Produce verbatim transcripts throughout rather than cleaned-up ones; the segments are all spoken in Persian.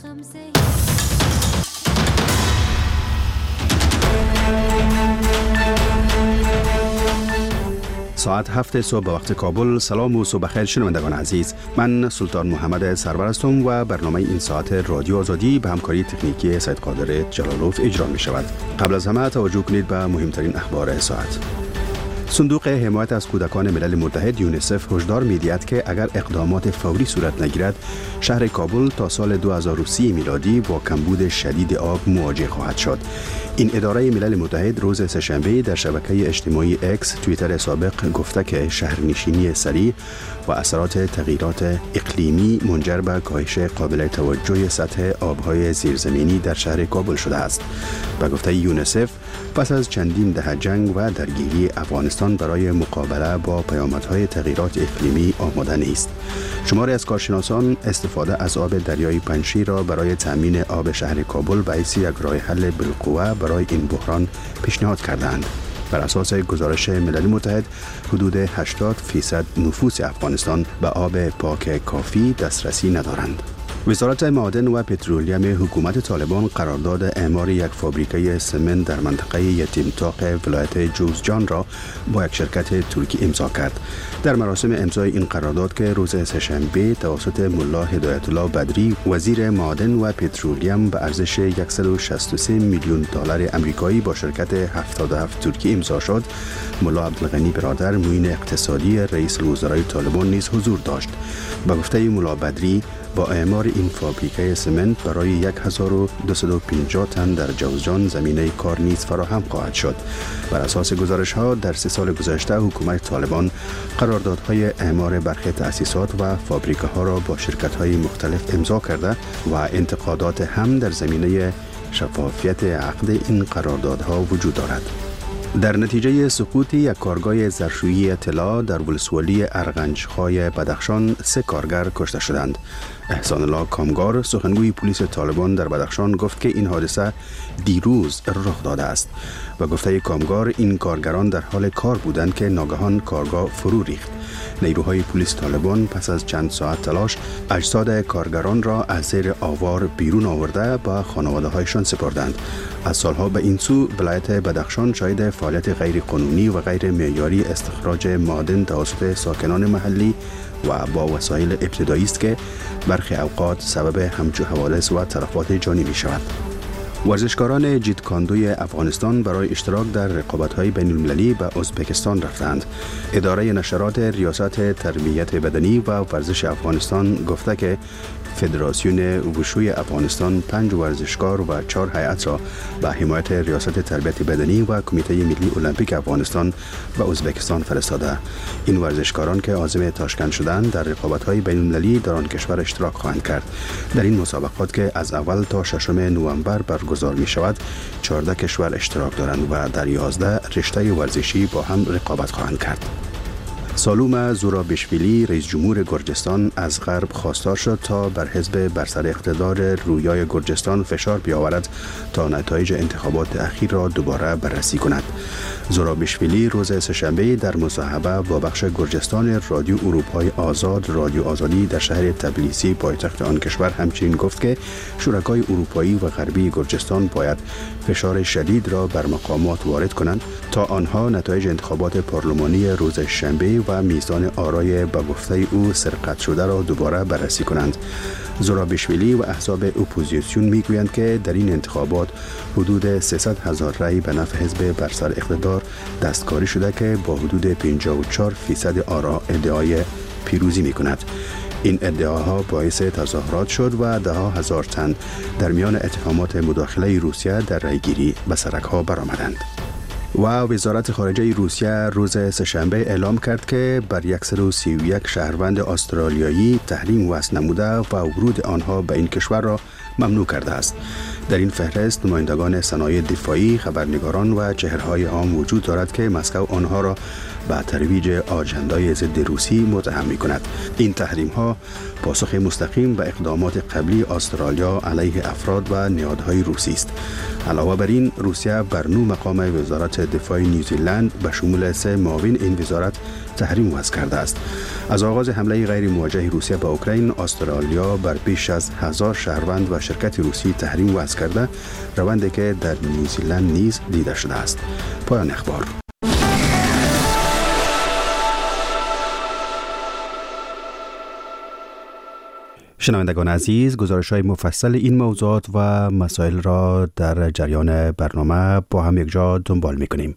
ساعت هفت صبح به وقت کابل. سلام و صبح خیر شنوندگان عزیز، من سلطان محمد سرور هستم و برنامه این ساعت رادیو آزادی به همکاری تکنیکی سید قادر جلالوف اجرا می شود. قبل از همه توجه کنید به مهمترین اخبار ساعت. صندوق حمایت از کودکان ملل متحد یونیسف هشدار می‌دهد که اگر اقدامات فوری صورت نگیرد، شهر کابل تا سال دو هزار و سی میلادی با کمبود شدید آب مواجه خواهد شد. این اداره ملل متحد روز سه‌شنبه در شبکه اجتماعی اکس توییتر سابق گفته که شهرنشینی سریع و اثرات تغییرات اقلیمی منجر به کاهش قابل توجه سطح آب‌های زیرزمینی در شهر کابل شده است. به گفته یونیسف، پس از چندین دهه جنگ و درگیری، افغانستان برای مقابله با پیامدهای تغییرات اقلیمی آماده نیست. شماری از کارشناسان استفاده از آب دریای پنجشیر را برای تامین آب شهر کابل به حیث یک راه حل بالقوه برای این بحران پیشنهاد کردند. بر اساس گزارش ملل متحد، حدود هشتاد فیصد نفوس افغانستان به آب پاک کافی دسترسی ندارند. وزارت معادن و پترولیم حکومت طالبان قرارداد اعمار یک فابریکه سمنت در منطقه یتیمتاق ولایت جوزجان را با یک شرکت ترکی امضا کرد. در مراسم امضای این قرارداد که روز سه‌شنبه توسط ملا هدایت الله بدری وزیر معادن و پترولیم به ارزش صد و شصت و سه میلیون دلار آمریکایی با شرکت هفتاد و هفت ترکی امضا شد، ملا عبدالغنی برادر معین اقتصادی رئیس الوزرای طالبان نیز حضور داشت. به گفته ملا بدری، با اعمار این فابریکه سمنت برای هزار و دویست و پنجاه تن در جوزجان زمینه کار نیز فراهم خواهد شد. بر اساس گزارش ها در سه سال گذشته حکومت طالبان قراردادهای اعمار برخی تأسیسات و فابریکه ها را با شرکت های مختلف امضا کرده و انتقادات هم در زمینه شفافیت عقد این قراردادها وجود دارد. در نتیجه سقوط یک کارگاه ظرفشویی طلا در ولسوالی ارغنجخای بدخشان، سه کارگر کشته شدند. احسان الله کامگار، سخنگوی پلیس طالبان در بدخشان، گفت که این حادثه دیروز رخ داده است. و گفته کامگار، این کارگران در حال کار بودند که ناگهان کارگاه فرو ریخت. نیروهای پلیس طالبان پس از چند ساعت تلاش اجساد کارگران را از زیر آوار بیرون آورده به خانواده‌هایشان سپردند. از سالها به این سو ولایت بدخشان شاهد فعالیت غیر قانونی و غیر معیاری استخراج معادن توسط ساکنان محلی و با وسایل ابتدایی است که برخی اوقات سبب همچو حوادث و تلفات جانی می شود. ورزشکاران جیتکاندوی افغانستان برای اشتراک در رقابت‌های بین‌المللی به ازبکستان رفتند. اداره نشرات ریاست تربیت بدنی و ورزش افغانستان گفته که فدراسیون وشوی افغانستان پنج ورزشکار و چهار هیئت را به حمایت ریاست تربیت بدنی و کمیته ملی المپیک افغانستان به ازبکستان فرستاده. این ورزشکاران که عازم تاشکند شدند در رقابت‌های بین‌المللی در آن کشور اشتراک خواهند کرد. در این مسابقات که از اول تا ششم نوامبر برگزار می شود، چهارده کشور اشتراک دارند و در یازده رشته ورزشی با هم رقابت خواهند کرد. سالوم زورابیشویلی، رئیس جمهور گرجستان، از غرب خواستار شد تا بر حزب بر سر اقتدار رویای گرجستان فشار بیاورد تا نتایج انتخابات اخیر را دوباره بررسی کند. زورابیشویلی روز سه‌شنبه در مصاحبه با بخش گرجستان رادیو اروپای آزاد رادیو آزادی در شهر تبلیسی پایتخت آن کشور همچنین گفت که شرکای اروپایی و غربی گرجستان باید فشار شدید را بر مقامات وارد کنند تا آنها نتایج انتخابات پارلمانی روز شنبه و میزان آرای به گفته او سرقت شده را دوباره بررسی کنند. زورابیشویلی و احزاب اپوزیسیون میگویند که در این انتخابات حدود سیصد هزار رای به نفع حزب بر سر اقتدار دستکاری شده که با حدود پنجاه و چهار فیصد آرا ادعای پیروزی می کند. این ادعاها باعث تظاهرات شد و ده ها هزار تن در میان اتهامات مداخله روسیه در رایگیری به سرک‌ها برآمدند. و وزارت خارجه روسیه روز سه‌شنبه اعلام کرد که بر صد و سی و یک شهروند استرالیایی تحریم وضع نموده و ورود آنها به این کشور را ممنوع کرده است. در این فهرست نمایندگان صنایع دفاعی، خبرنگاران و چهره‌های عام وجود دارد که مسکو آنها را به ترویج آژندای ضد روسی متهم می‌کند. این تحریم‌ها پاسخ مستقیم به اقدامات قبلی استرالیا علیه افراد و نهادهای روسی است. علاوه بر این، روسیه بر نو مقام وزارت وزارت دفاع نیوزیلند به شمول سه معاون این وزارت تحریم وضع کرده است. از آغاز حمله غیر موجه روسیه به اوکراین، استرالیا بر بیش از هزار شهروند و شرکت روسی تحریم وضع کرده، روندی که در نیوزیلند نیز دیده شده است. پایان اخبار. شنوندگان عزیز، گزارش‌های مفصل این موضوعات و مسائل را در جریان برنامه با هم یکجا دنبال می‌کنیم.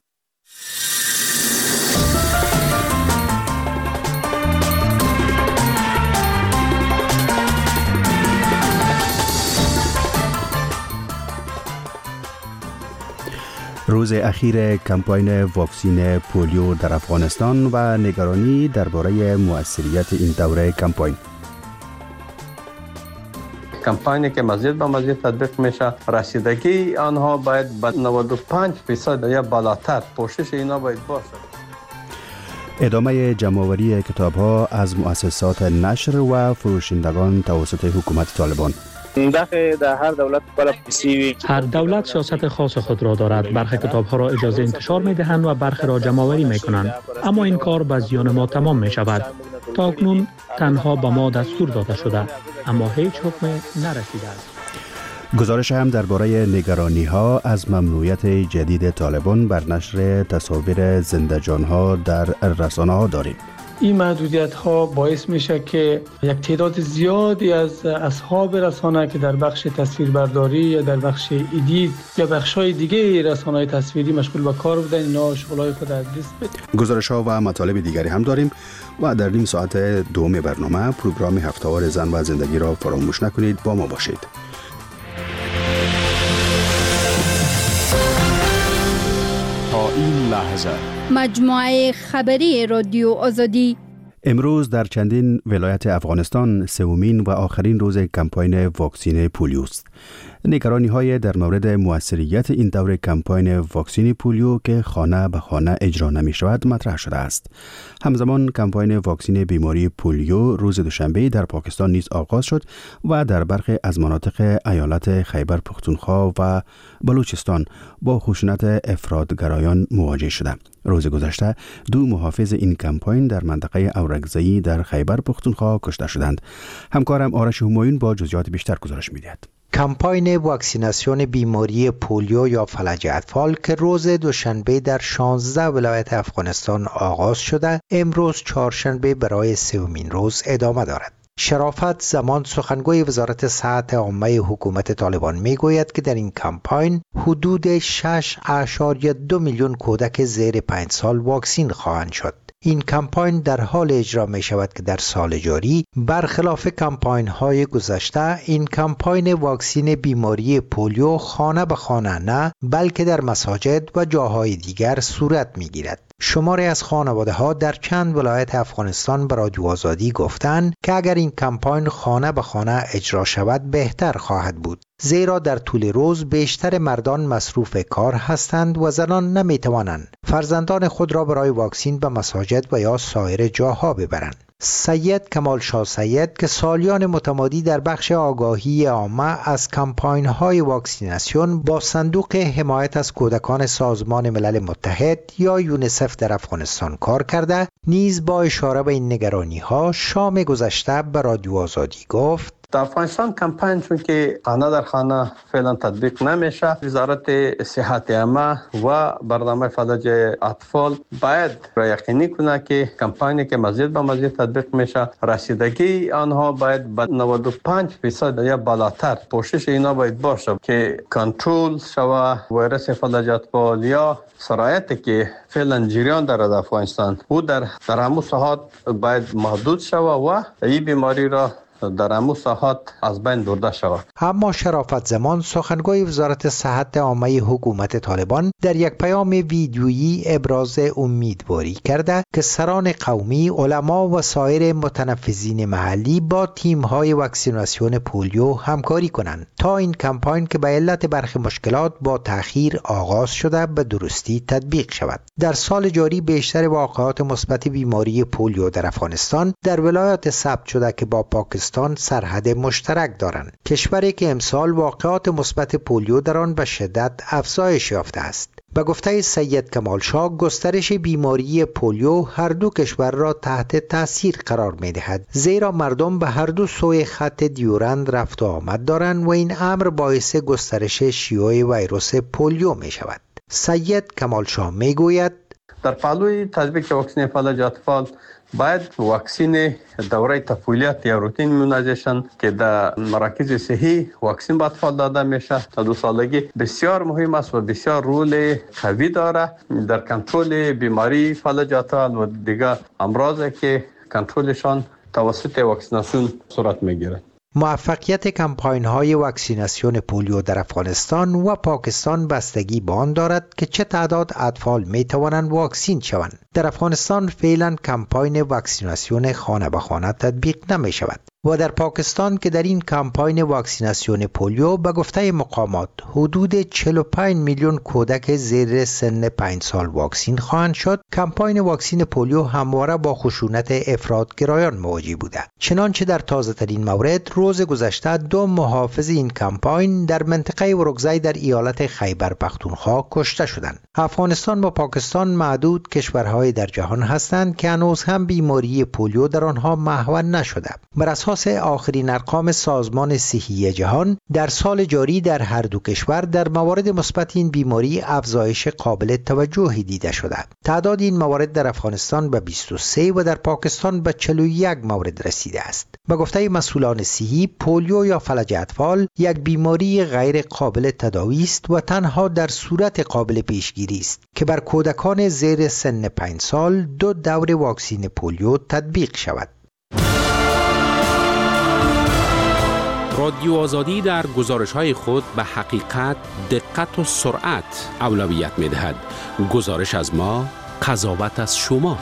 روز اخیر کمپاین واکسین پولیو در افغانستان و نگرانی درباره مؤثریت این دوره کمپاین. کمپانی که مزید به مزید تطبیق میشه، رسیدگی آنها باید به نود و پنج درصد یا بالاتر، پوشش اینا باید باشه. ادامه جمع‌آوری کتاب‌ها از مؤسسات نشر و فروشندگان توسط حکومت طالبان. در هر دولت هر دولت سیاست خاص خود را دارد. برخی کتاب‌ها را اجازه انتشار می‌دهند و برخی را جمع‌آوری می‌کنند، اما این کار به زیان ما تمام می‌شود. تا اکنون تنها به ما دستور داده شده، اما هیچ حکم نرسیده است. گزارش هم درباره نگرانی‌ها از ممنوعیت جدید طالبان بر نشر تصاویر زنده جان‌ها در رسانه‌ها داریم. این محدودیت ها باعث میشه که یک تعداد زیادی از اصحاب رسانه که در بخش تصویربرداری یا در بخش ایدیت یا بخش‌های دیگه رسانه‌های تصویری مشغول به کار بودن، اینا شغلای خود از دست بدن. گزارش‌ها و مطالب دیگری هم داریم و در نیم ساعت دوم برنامه پروگرام هفته‌وار زن و زندگی را فراموش نکنید. با ما باشید. تا این لحظه مجموعه خبری رادیو آزادی. امروز در چندین ولایت افغانستان سومین و آخرین روز کمپاین واکسین پولیو است. نگرانی های در مورد مؤثریت این دوره کمپاین واکسین پولیو که خانه به خانه اجرا نمی شود مطرح شده است. همزمان کمپاین واکسین بیماری پولیو روز دوشنبه در پاکستان نیز آغاز شد و در برخی از مناطق ایالت خیبر پختونخوا و بلوچستان با خشونت افراطگرایان مواجه شده. روز گذشته دو محافظ این کمپاین در منطقه اورگزئی در خیبر پختونخوا کشته شدند. همکارم آرش همایون با جزئیات بیشتر گزارش می‌دهد. کمپاین واکسیناسیون بیماری پولیو یا فلج اطفال که روز دوشنبه در شانزده ولایت افغانستان آغاز شده، امروز چهارشنبه برای سومین روز ادامه دارد. شرافت زمان سخنگوی وزارت صحت عامه حکومت طالبان میگوید که در این کمپاین حدود شش اشاریه دو میلیون کودک زیر پنج سال واکسین خواهند شد. این کمپاین در حال اجرا می شود که در سال جاری برخلاف کمپاین های گذشته این کمپاین واکسین بیماری پولیو خانه به خانه نه بلکه در مساجد و جاهای دیگر صورت می گیرد. شماری از خانواده ها در چند ولایت افغانستان به رادیو آزادی گفتند که اگر این کمپاین خانه به خانه اجرا شود بهتر خواهد بود، زیرا در طول روز بیشتر مردان مصروف کار هستند و زنان نمی توانند فرزندان خود را برای واکسین به مساجد و یا سایر جاها ببرند. سید کمال شاه سید که سالیان متمادی در بخش آگاهی عامه از کمپاین های واکسیناسیون با صندوق حمایت از کودکان سازمان ملل متحد یا یونیسف در افغانستان کار کرده، نیز با اشاره به این نگرانی ها شام گذشته به رادیو آزادی گفت: در افغانستان کمپاین چون که خانه در خانه فعلا تطبیق نمیشه، وزارت صحت عامه و برنامه فلج اطفال باید را یقینی کنه که کمپاینی که مزید به مزید تطبیق میشه، رسیدگی آنها باید به نود و پنج درصد یا بالاتر، پوشش اینا باید باشه که کنترل شوه ویروس فلج اطفال یا سرایتی که فعلا جریان دارد در افغانستان او در در همون ساحات باید محدود شوه و این بیماری را در همون ساحات از بین برده شود. اما شرافت زمان سخنگوی وزارت صحت عامه حکومت طالبان در یک پیام ویدیویی ابراز امیدواری کرده که سران قومی، علما و سایر متنفذین محلی با تیم‌های واکسیناسیون پولیو همکاری کنند تا این کمپاین که به علت برخی مشکلات با تأخیر آغاز شده به درستی تطبیق شود. در سال جاری بیشتر واقعات مثبت بیماری پولیو در افغانستان در ولایات ثبت شده که با پاکستان سرحد مشترک دارند. کشوری که امسال واقعات مثبت پولیو در آن به شدت افزایش یافته است. به گفته سید کمالشاه، گسترش بیماری پولیو هر دو کشور را تحت تاثیر قرار می دهد، زیرا مردم به هر دو سوی خط دیورند رفت و آمد دارند و این امر باعث گسترش شیوع ویروس پولیو می شود. سید کمالشاه می گوید در پهلوی تطبیق واکسن فلج اطفال باید واکسن دوره طفولیت یا روتین ایمونایزیشن که در مراکز صحی واکسن به اطفال داده میشه تا دو سالگی بسیار مهم است و بسیار رول قوی داره در کنترل بیماری فلج اطفال و دیگر امراضی که کنترلشان توسط واکسیناسیون صورت میگیره. موفقیت کمپاین‌های واکسیناسیون پولیو در افغانستان و پاکستان بستگی به آن دارد که چه تعداد اطفال می‌توانند واکسین شوند. در افغانستان فعلا کمپاین واکسیناسیون خانه به خانه تطبیق نمی‌شود و در پاکستان که در این کمپاین واکسیناسیون پولیو به گفته مقامات حدود چهل و پنج میلیون کودک زیر سن پنج سال واکسین خواهند شد، کمپاین واکسین پولیو همواره با خشونت افراط‌گرایان مواجه بوده. چنانچه در تازه ترین مورد روز گذشته دو محافظ این کمپاین در منطقه ورکزی در ایالت خیبر پختونخوا کشته شدند. افغانستان و پاکستان معدود کشورهای در جهان هستند که هنوز هم بیماری پولیو در آنها محو نشده. بر اساس آخرین ارقام سازمان صحی جهان در سال جاری در هر دو کشور در موارد مثبت این بیماری افزایش قابل توجهی دیده شده. تعداد این موارد در افغانستان به بیست و سه و در پاکستان به چهل و یک مورد رسیده است. به گفته مسئولان صحی، پولیو یا فلج اطفال یک بیماری غیر قابل تداوی است و تنها در صورت قابل پیشگیری است که بر کودکان زیر سن پنج سال دو دور واکسین پولیو تطبیق شود. رادیو آزادی در گزارش‌های خود به حقیقت، دقت و سرعت اولویت می‌دهد. گزارش از ما، قضاوت از شما.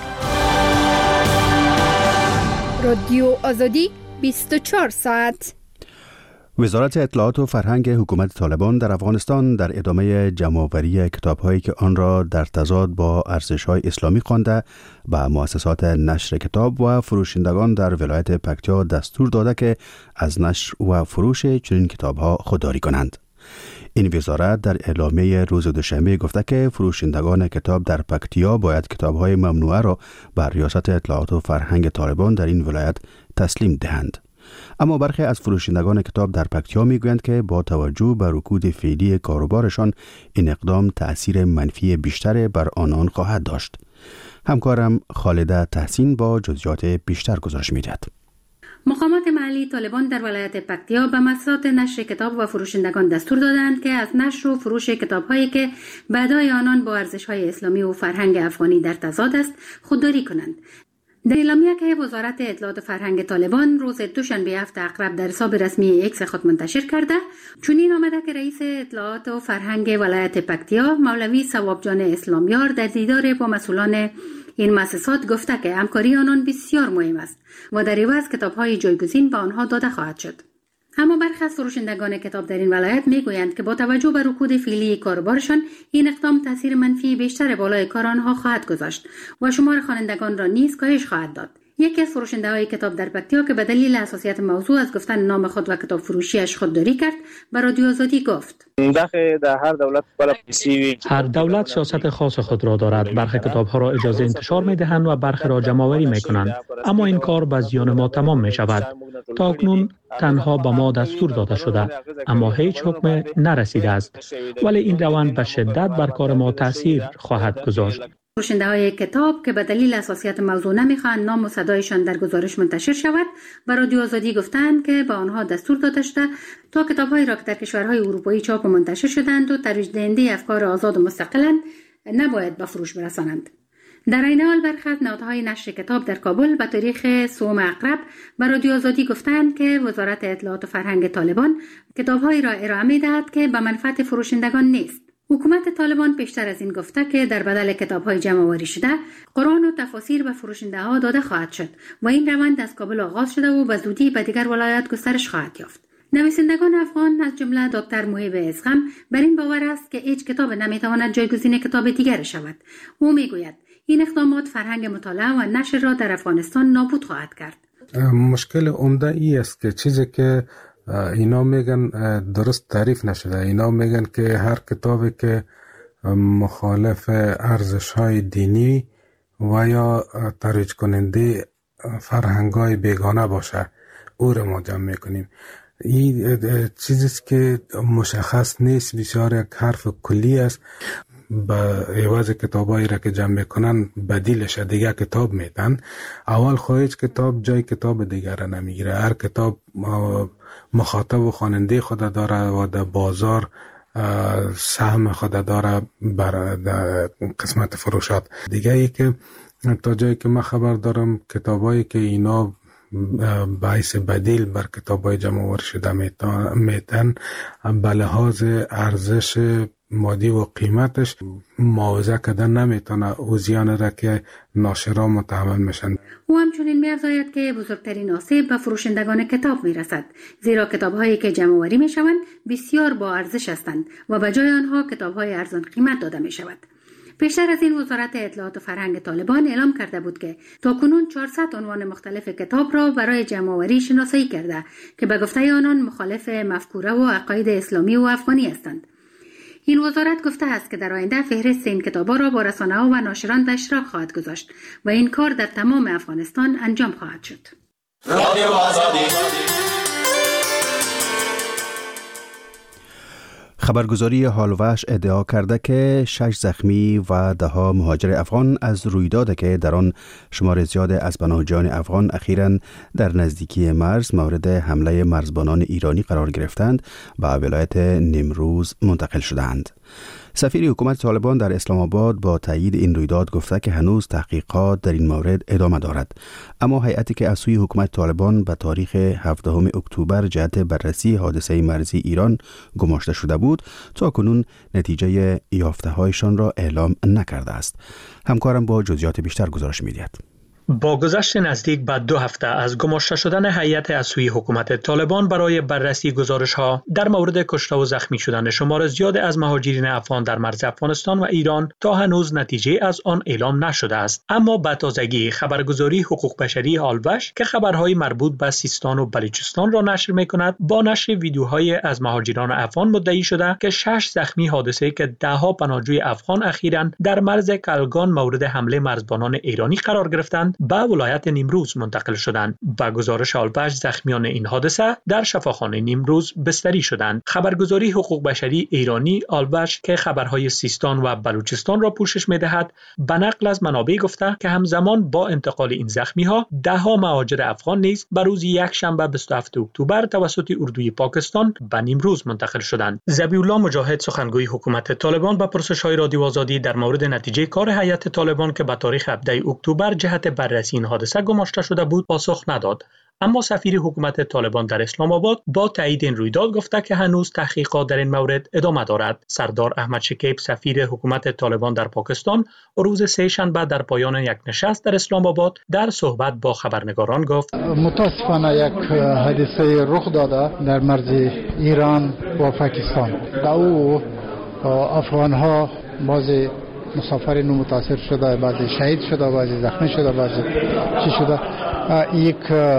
رادیو آزادی بیست و چهار ساعت. وزارت اطلاعات و فرهنگ حکومت طالبان در افغانستان در ادامه جمع‌آوری کتاب‌هایی که آن را در تضاد با ارزش‌های اسلامی خوانده به مؤسسات نشر کتاب و فروشندگان در ولایت پکتیا دستور داده که از نشر و فروش چنین کتاب‌ها خودداری کنند. این وزارت در اعلامیه روز دوشنبه گفته که فروشندگان کتاب در پکتیا باید کتاب‌های ممنوعه را بر ریاست اطلاعات و فرهنگ طالبان در این ولایت تسلیم دهند. اما برخی از فروشندگان کتاب در پکتیا میگویند که با توجه به رکود فعلی کاروبارشان این اقدام تأثیر منفی بیشتر بر آنان خواهد داشت. همکارم خالده تحسین با جزئیات بیشتر گزارش می‌دهد. مقامات محلی طالبان در ولایت پکتیا به مؤسسات نشر کتاب و فروشندگان دستور دادند که از نشر و فروش کتاب‌هایی که بعدای آنان با ارزش‌های اسلامی و فرهنگ افغانی در تضاد است خودداری کنند. در اعلامیه که وزارت اطلاعات و فرهنگ طالبان روز دوشنبه هفته اقرب در حساب رسمی اکس خود منتشر کرده، چنین آمده که رئیس اطلاعات و فرهنگ ولایت پکتیا مولوی ثوابجان اسلامیار در دیدار با مسئولان این مؤسسات گفته که همکاری آنان بسیار مهم است و در عوض کتاب‌های جایگزین به آنها داده خواهد شد. اما برخی از فروشندگان کتاب در این ولایت میگویند که با توجه به رکود فعلی کاروبارشان این اقدام تاثیر منفی بیشتر بالای کار آنها خواهد گذاشت و شمار خوانندگان را نیز کاهش خواهد داد. یکی از فروشنده‌های کتاب در پکتیا که به دلیل حساسیت موضوع از گفتن نام خود و کتاب فروشیش خودداری کرد، به رادیو آزادی گفت: در هر دولت هر دولت سیاست خاص خود را دارد. برخی کتاب‌ها را اجازه انتشار می‌دهند و برخی را جمع‌آوری می‌کنند، اما این کار به زیان ما تمام می‌شود. تاکنون تنها به ما دستور داده شده اما هیچ حکم نرسیده است، ولی این روند به شدت بر کار ما تاثیر خواهد گذاشت. فروشنده‌های کتاب که به دلیل حساسیت موضوع نمی‌خواهند نام و صدایشان در گزارش منتشر شود، به رادیو آزادی گفتند که به آنها دستور داده شده تا کتاب‌هایی را که در کشورهای اروپایی چاپ و منتشر شدند و ترویج دهنده افکار آزاد و مستقلند نباید به فروش برسانند. در این حال برخی از نهادهای نشر کتاب در کابل به تاریخ سوم اقرب به رادیو آزادی گفتند که وزارت اطلاعات و فرهنگ طالبان کتاب‌هایی را ارائه می‌دهد که به منفعت فروشندگان نیست. حکومت طالبان پیشتر از این گفته که در بدل کتاب‌های جمع‌آوری شده، قرآن و تفاسیر به فروشنده‌ها داده خواهد شد و این روند از کابل آغاز شده و به زودی به دیگر ولایات گسترش خواهد یافت. نویسندگان افغان از جمله دکتر محب ازغم بر این باور است که هیچ کتاب نمی‌تواند جایگزین کتاب دیگر شود. او می‌گوید این اقدامات فرهنگ مطالعه و نشر را در افغانستان نابود خواهد کرد. مشکل عمده ای است که چیزی که اینا میگن درست تعریف نشده. اینا میگن که هر کتابی که مخالف ارزش‌های دینی و یا ترویج کننده فرهنگ‌های بیگانه باشه، او را ما جمع میکنیم. این چیزیست که مشخص نیست، بسیار یک حرف کلی است. به عوض کتابایی را که جمع میکنن بدیلش دیگه کتاب میتن. اول خواهیچ کتاب جای کتاب دیگر را نمیگیره. هر کتاب مخاطب و خواننده خود داره و در بازار سهم خود داره بر قسمت فروشات دیگه. ای که تا جایی که من خبر دارم کتابایی که اینا باعث بدیل بر کتابای جمع آوری شده میتن به لحاظ ارزش مادی و قیمتش معاوضه کردن نمیتونه او زیان را که ناشران متحمل میشن. او همچنین می‌افزاید که بزرگترین آسیب به فروشندگان کتاب میرسد، زیرا کتاب‌هایی که جمع آوری میشوند بسیار با ارزش هستند و به جای آنها کتاب‌های ارزان قیمت داده میشود. پیشتر از این وزارت اطلاعات و فرهنگ طالبان اعلام کرده بود که تاکنون چهارصد عنوان مختلف کتاب را برای جمع آوری شناسایی کرده که به گفته آنان مخالف مفکوره و عقاید اسلامی و افغانی هستند. این وزارت گفته است که در آینده فهرست این کتاب‌ها را با رسانه‌ها و ناشران به اشتراک خواهد گذاشت و این کار در تمام افغانستان انجام خواهد شد. رادیو آزادی. خبرگزاری هالوش ادعا کرده که شش زخمی و ده ها مهاجر افغان از رویدادی که در آن شمار زیاد از پناهجویان افغان اخیراً در نزدیکی مرز مورد حمله مرزبانان ایرانی قرار گرفتند به ولایت نیمروز منتقل شدند. سفیر حکومت طالبان در اسلام آباد با تایید این رویداد گفته که هنوز تحقیقات در این مورد ادامه دارد، اما هیئتی که از سوی حکومت طالبان به تاریخ هفدهم اکتبر جهت بررسی حادثه مرزی ایران گماشته شده بود تا کنون نتیجه یافته هایشان را اعلام نکرده است. همکارم با جزئیات بیشتر گزارش می‌دهد. با گذشت نزدیک به دو هفته از گماشته شدن هیئت از سوی حکومت طالبان برای بررسی گزارش‌ها در مورد کشته و زخمی شدن شمار زیاد از مهاجرین افغان در مرز افغانستان و ایران تا هنوز نتیجه از آن اعلام نشده است. اما به تازگی خبرگزاری حقوق بشری هالوش که خبرهای مربوط به سیستان و بلوچستان را نشر می‌کند، با نشر ویدیوهای از مهاجران افغان مدعی شده که شش زخمی حادثه که ده ها پناهجوی افغان اخیراً در مرز کلگان مورد حمله مرزبانان ایرانی قرار گرفتند به ولایت نیمروز منتقل شدند. با گزارش هالوش زخمیان این حادثه در شفاخانه نیمروز بستری شدند. خبرگزاری حقوق بشری ایرانی هالوش که خبرهای سیستان و بلوچستان را پوشش می‌دهد به نقل از منابع گفته که همزمان با انتقال این زخمی‌ها ده ها مهاجر افغان نیز به روز یک شنبه بیست و هفتم اکتبر توسط اردوی پاکستان به نیمروز منتقل شدند. ذبیح‌الله مجاهد سخنگوی حکومت طالبان به پرسش‌های رادیو آزادی در مورد نتیجه کار هیئت طالبان که به تاریخ هفدهم اکتبر جهت بررسی این حادثه گماشته شده بود پاسخ نداد. اما سفیر حکومت طالبان در اسلام آباد با تایید این رویداد گفته که هنوز تحقیقات در این مورد ادامه دارد. سردار احمد شکیب سفیر حکومت طالبان در پاکستان روز سه شنبه در پایان یک نشست در اسلام آباد در صحبت با خبرنگاران گفت متاسفانه یک حادثه رخ داده در مرز ایران و پاکستان. در او افغان‌ها بعضی مسافرین متاثر شده، بعضی شهید شده، بعضی زخمی شده، بعضی چی شده. یک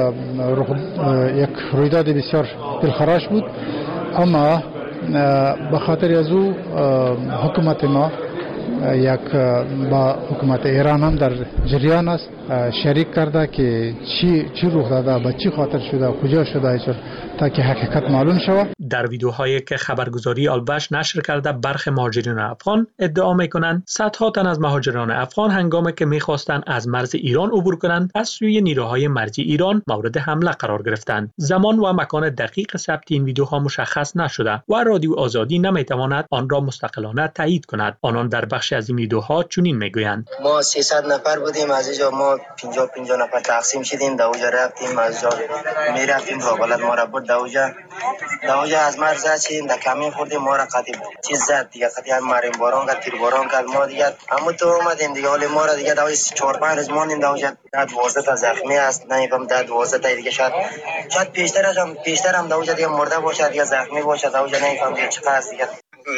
یک رویداد بسیار دلخراش بود، اما به خاطر از او حکومت ما یک با حکومت ایران هم در جریان است، شریک کرده که چی چی رخ داده، به چی خاطر شده، کجا شده، تا که حقیقت معلوم شود. در ویدیوهایی که خبرگزاری هالوش نشر کرده برخی مهاجرین افغان ادعا میکنند صدها تن از مهاجران افغان هنگامی که میخواستند از مرز ایران عبور کنند از سوی نیروهای مرزی ایران مورد حمله قرار گرفتند. زمان و مکان دقیق ثبت این ویدیوها مشخص نشده و رادیو آزادی نمیتواند آن را مستقلانه تایید کند. آنان در بخش از این ویدیوها چنین میگویند: ما سیصد نفر بودیم، از اینجا ما پنجاه پنجاه نفر تقسیم شدیم، در اونجا رفتیم، از جا میرفتیم راغلت ما را برد در اونجا در اونجا از مرز رسیدیم، در کمین خوردیم، ما را قطعی چیز زد دیگه، قطعی هم مریم باران کرد، تیر باران کرد، ما دیگه همون تو اومدیم دیگه، ولی ما را دیگه در چهار پنج روز ماندیم در اونجا. در دوازده تا زخمی است، نمیفهم در دوازده تا دیگه شاید شاید پیشتر هم پیشتر هم در اونجا دیگه مرده باشه، دیگه زخمی باشه در اونجا، نمیفهم دیگه چقدر است دیگه.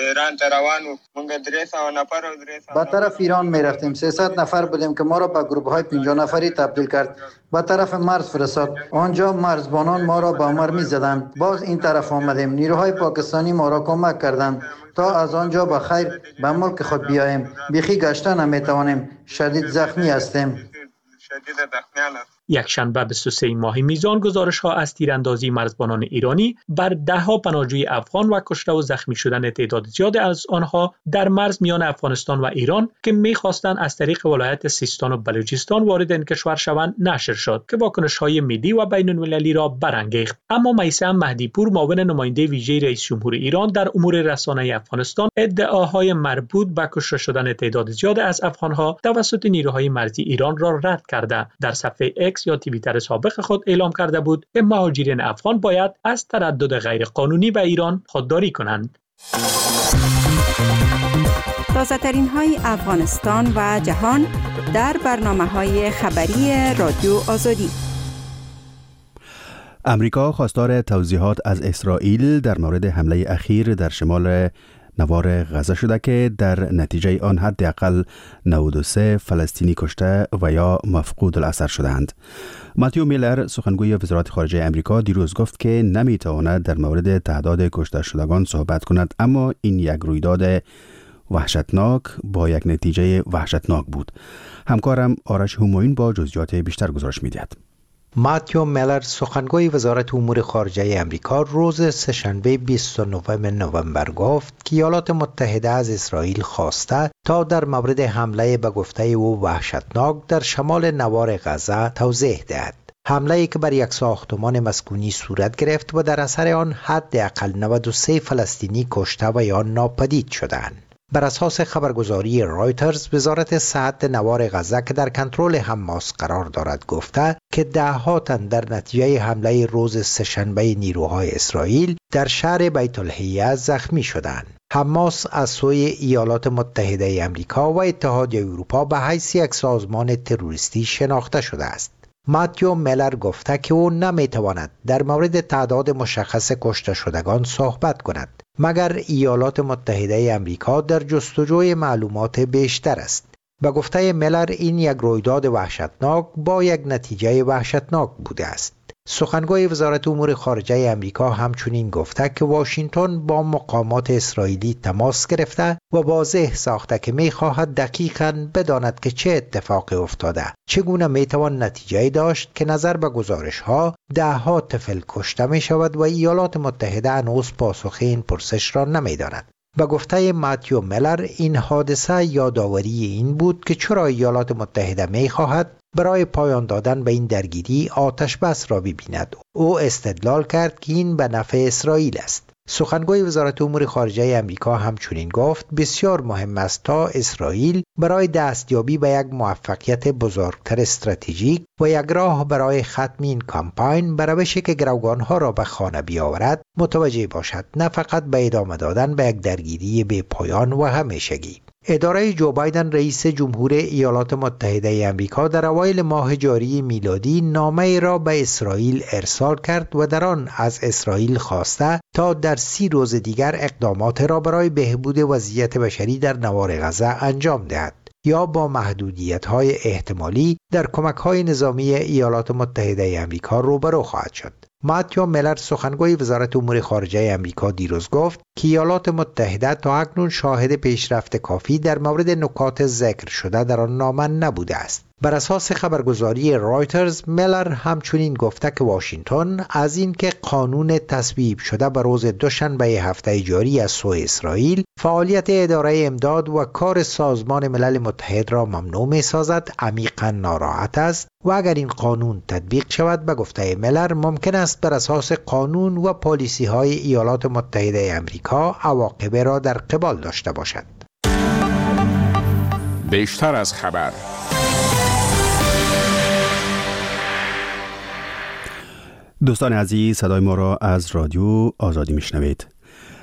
ایران ته روانو مونږ درې سوه نفر او درې سوه به طرف ایران می رفتیم. سیصد نفر بودیم که ما را به گروه های پنجاه نفری تبدیل کرد. به طرف مرز فرستاد. آنجا مرزبانان ما را با مرمی زدند. باز این طرف آمدیم. نیروهای پاکستانی ما را کمک کردند تا از آنجا به خیر به ملک خود بیاییم. بیخی گشته نمیتوانیم. شدید زخمی هستیم. شدید زخمیان است. یک شنبه بیست و سه ماه میزان گزارش ها از تیراندازی مرزبانان ایرانی بر ده ها پناهجوی افغان و کشته و زخمی شدن تعداد زیاد از آنها در مرز میان افغانستان و ایران که میخواستند از طریق ولایت سیستان و بلوچستان وارد این کشور شوند نشر شد که واکنش های ملی و بین المللی را برانگیخت. اما میثم مهدی پور معاون نماینده ویژه رئیس جمهور ایران در امور رسانه افغانستان ادعاهای مربوط به کشته شدن تعداد زیاد از افغانها توسط نیروهای مرزی ایران را رد کرده. در صفحه اکس یا توییتر سابق خود اعلام کرده بود که مهاجرین افغان باید از تردد غیرقانونی به ایران خودداری کنند. تازه ترین های افغانستان و جهان در برنامه های خبری رادیو آزادی. امریکا خواستار توضیحات از اسرائیل در مورد حمله اخیر در شمال نوار غزه شده که در نتیجه آن حداقل نود و سه فلسطینی کشته و یا مفقود الاثر شدند. ماتیو میلر سخنگوی وزارت خارجه امریکا دیروز گفت که نمیتواند در مورد تعداد کشته شدگان صحبت کند، اما این یک رویداد وحشتناک با یک نتیجه وحشتناک بود. همکارم آرش همایون با جزئیات بیشتر گزارش می‌دهد. ماتیو میلر سخنگوی وزارت امور خارجه امریکا روز سه‌شنبه بیست و نه نوامبر گفت که ایالات متحده از اسرائیل خواسته تا در مورد حمله به گفته او وحشتناک در شمال نوار غزه توضیح دهد. حمله‌ای که بر یک ساختمان مسکونی صورت گرفت و در اثر آن حداقل نود و سه فلسطینی کشته و یا ناپدید شدند. بر اساس خبرگزاری رایترز، وزارت صحت نوار غزه که در کنترل حماس قرار دارد گفته که ده ها تن در نتیجه حمله روز سه‌شنبه نیروهای اسرائیل در شهر بیت الحیه زخمی شدند. حماس از سوی ایالات متحده امریکا و اتحادیه اروپا به حیث یک سازمان تروریستی شناخته شده است. ماتیو میلر گفته که او نمیتواند در مورد تعداد مشخص کشته شدگان صحبت کند مگر ایالات متحده امریکا در جستجوی معلومات بیشتر است. به گفته میلر این یک رویداد وحشتناک با یک نتیجه وحشتناک بوده است. سخنگوی وزارت امور خارجه امریکا همچنین گفته که واشنگتن با مقامات اسرائیلی تماس گرفته و واضح ساخته که می‌خواهد دقیقاً بداند که چه اتفاقی افتاده، چگونه میتوان نتیجه داشت که نظر به گزارش‌ها ده ها طفل کشته می‌شود و ایالات متحده هنوز پاسخ این پرسش را نمی‌داند. به گفته ماتیو میلر این حادثه یادآوری این بود که چرا ایالات متحده می‌خواهد برای پایان دادن به این درگیری آتش بس را ببیند. او استدلال کرد که این به نفع اسرائیل است. سخنگوی وزارت امور خارجه امریکا همچنین گفت بسیار مهم است تا اسرائیل برای دستیابی به یک موفقیت بزرگتر استراتژیک و یک راه برای ختم این کمپاین به روشی که گروگانها را به خانه بیاورد متوجه باشد، نه فقط به ادامه دادن به یک درگیری بی پایان و همیشگی. اداره جو بایدن رئیس جمهور ایالات متحده امریکا در اوایل ماه جاری میلادی نامه را به اسرائیل ارسال کرد و در آن از اسرائیل خواسته تا در سی روز دیگر اقدامات را برای بهبود وضعیت بشری در نوار غزه انجام دهد یا با محدودیت‌های احتمالی در کمک‌های نظامی ایالات متحده امریکا روبرو خواهد شد. ماتیو میلر سخنگوی وزارت امور خارجه امریکا دیروز گفت که ایالات متحده تا اکنون شاهد پیشرفت کافی در مورد نکات ذکر شده در آن نامه نبوده است. بر اساس خبرگزاری رایترز، میلر همچنین گفته که واشنگتن از اینکه قانون تصویب شده به روز دوشنبه هفته جاری از سوی اسرائیل فعالیت اداره امداد و کار سازمان ملل متحد را ممنوع می سازد عمیقا ناراحت است و اگر این قانون تطبیق شود به گفته میلر ممکن است بر اساس قانون و پالیسی های ایالات متحده امریکا عواقب را در قبال داشته باشد. بیشتر از خبر. دوستان عزیز، صدای ما را از رادیو آزادی میشنوید.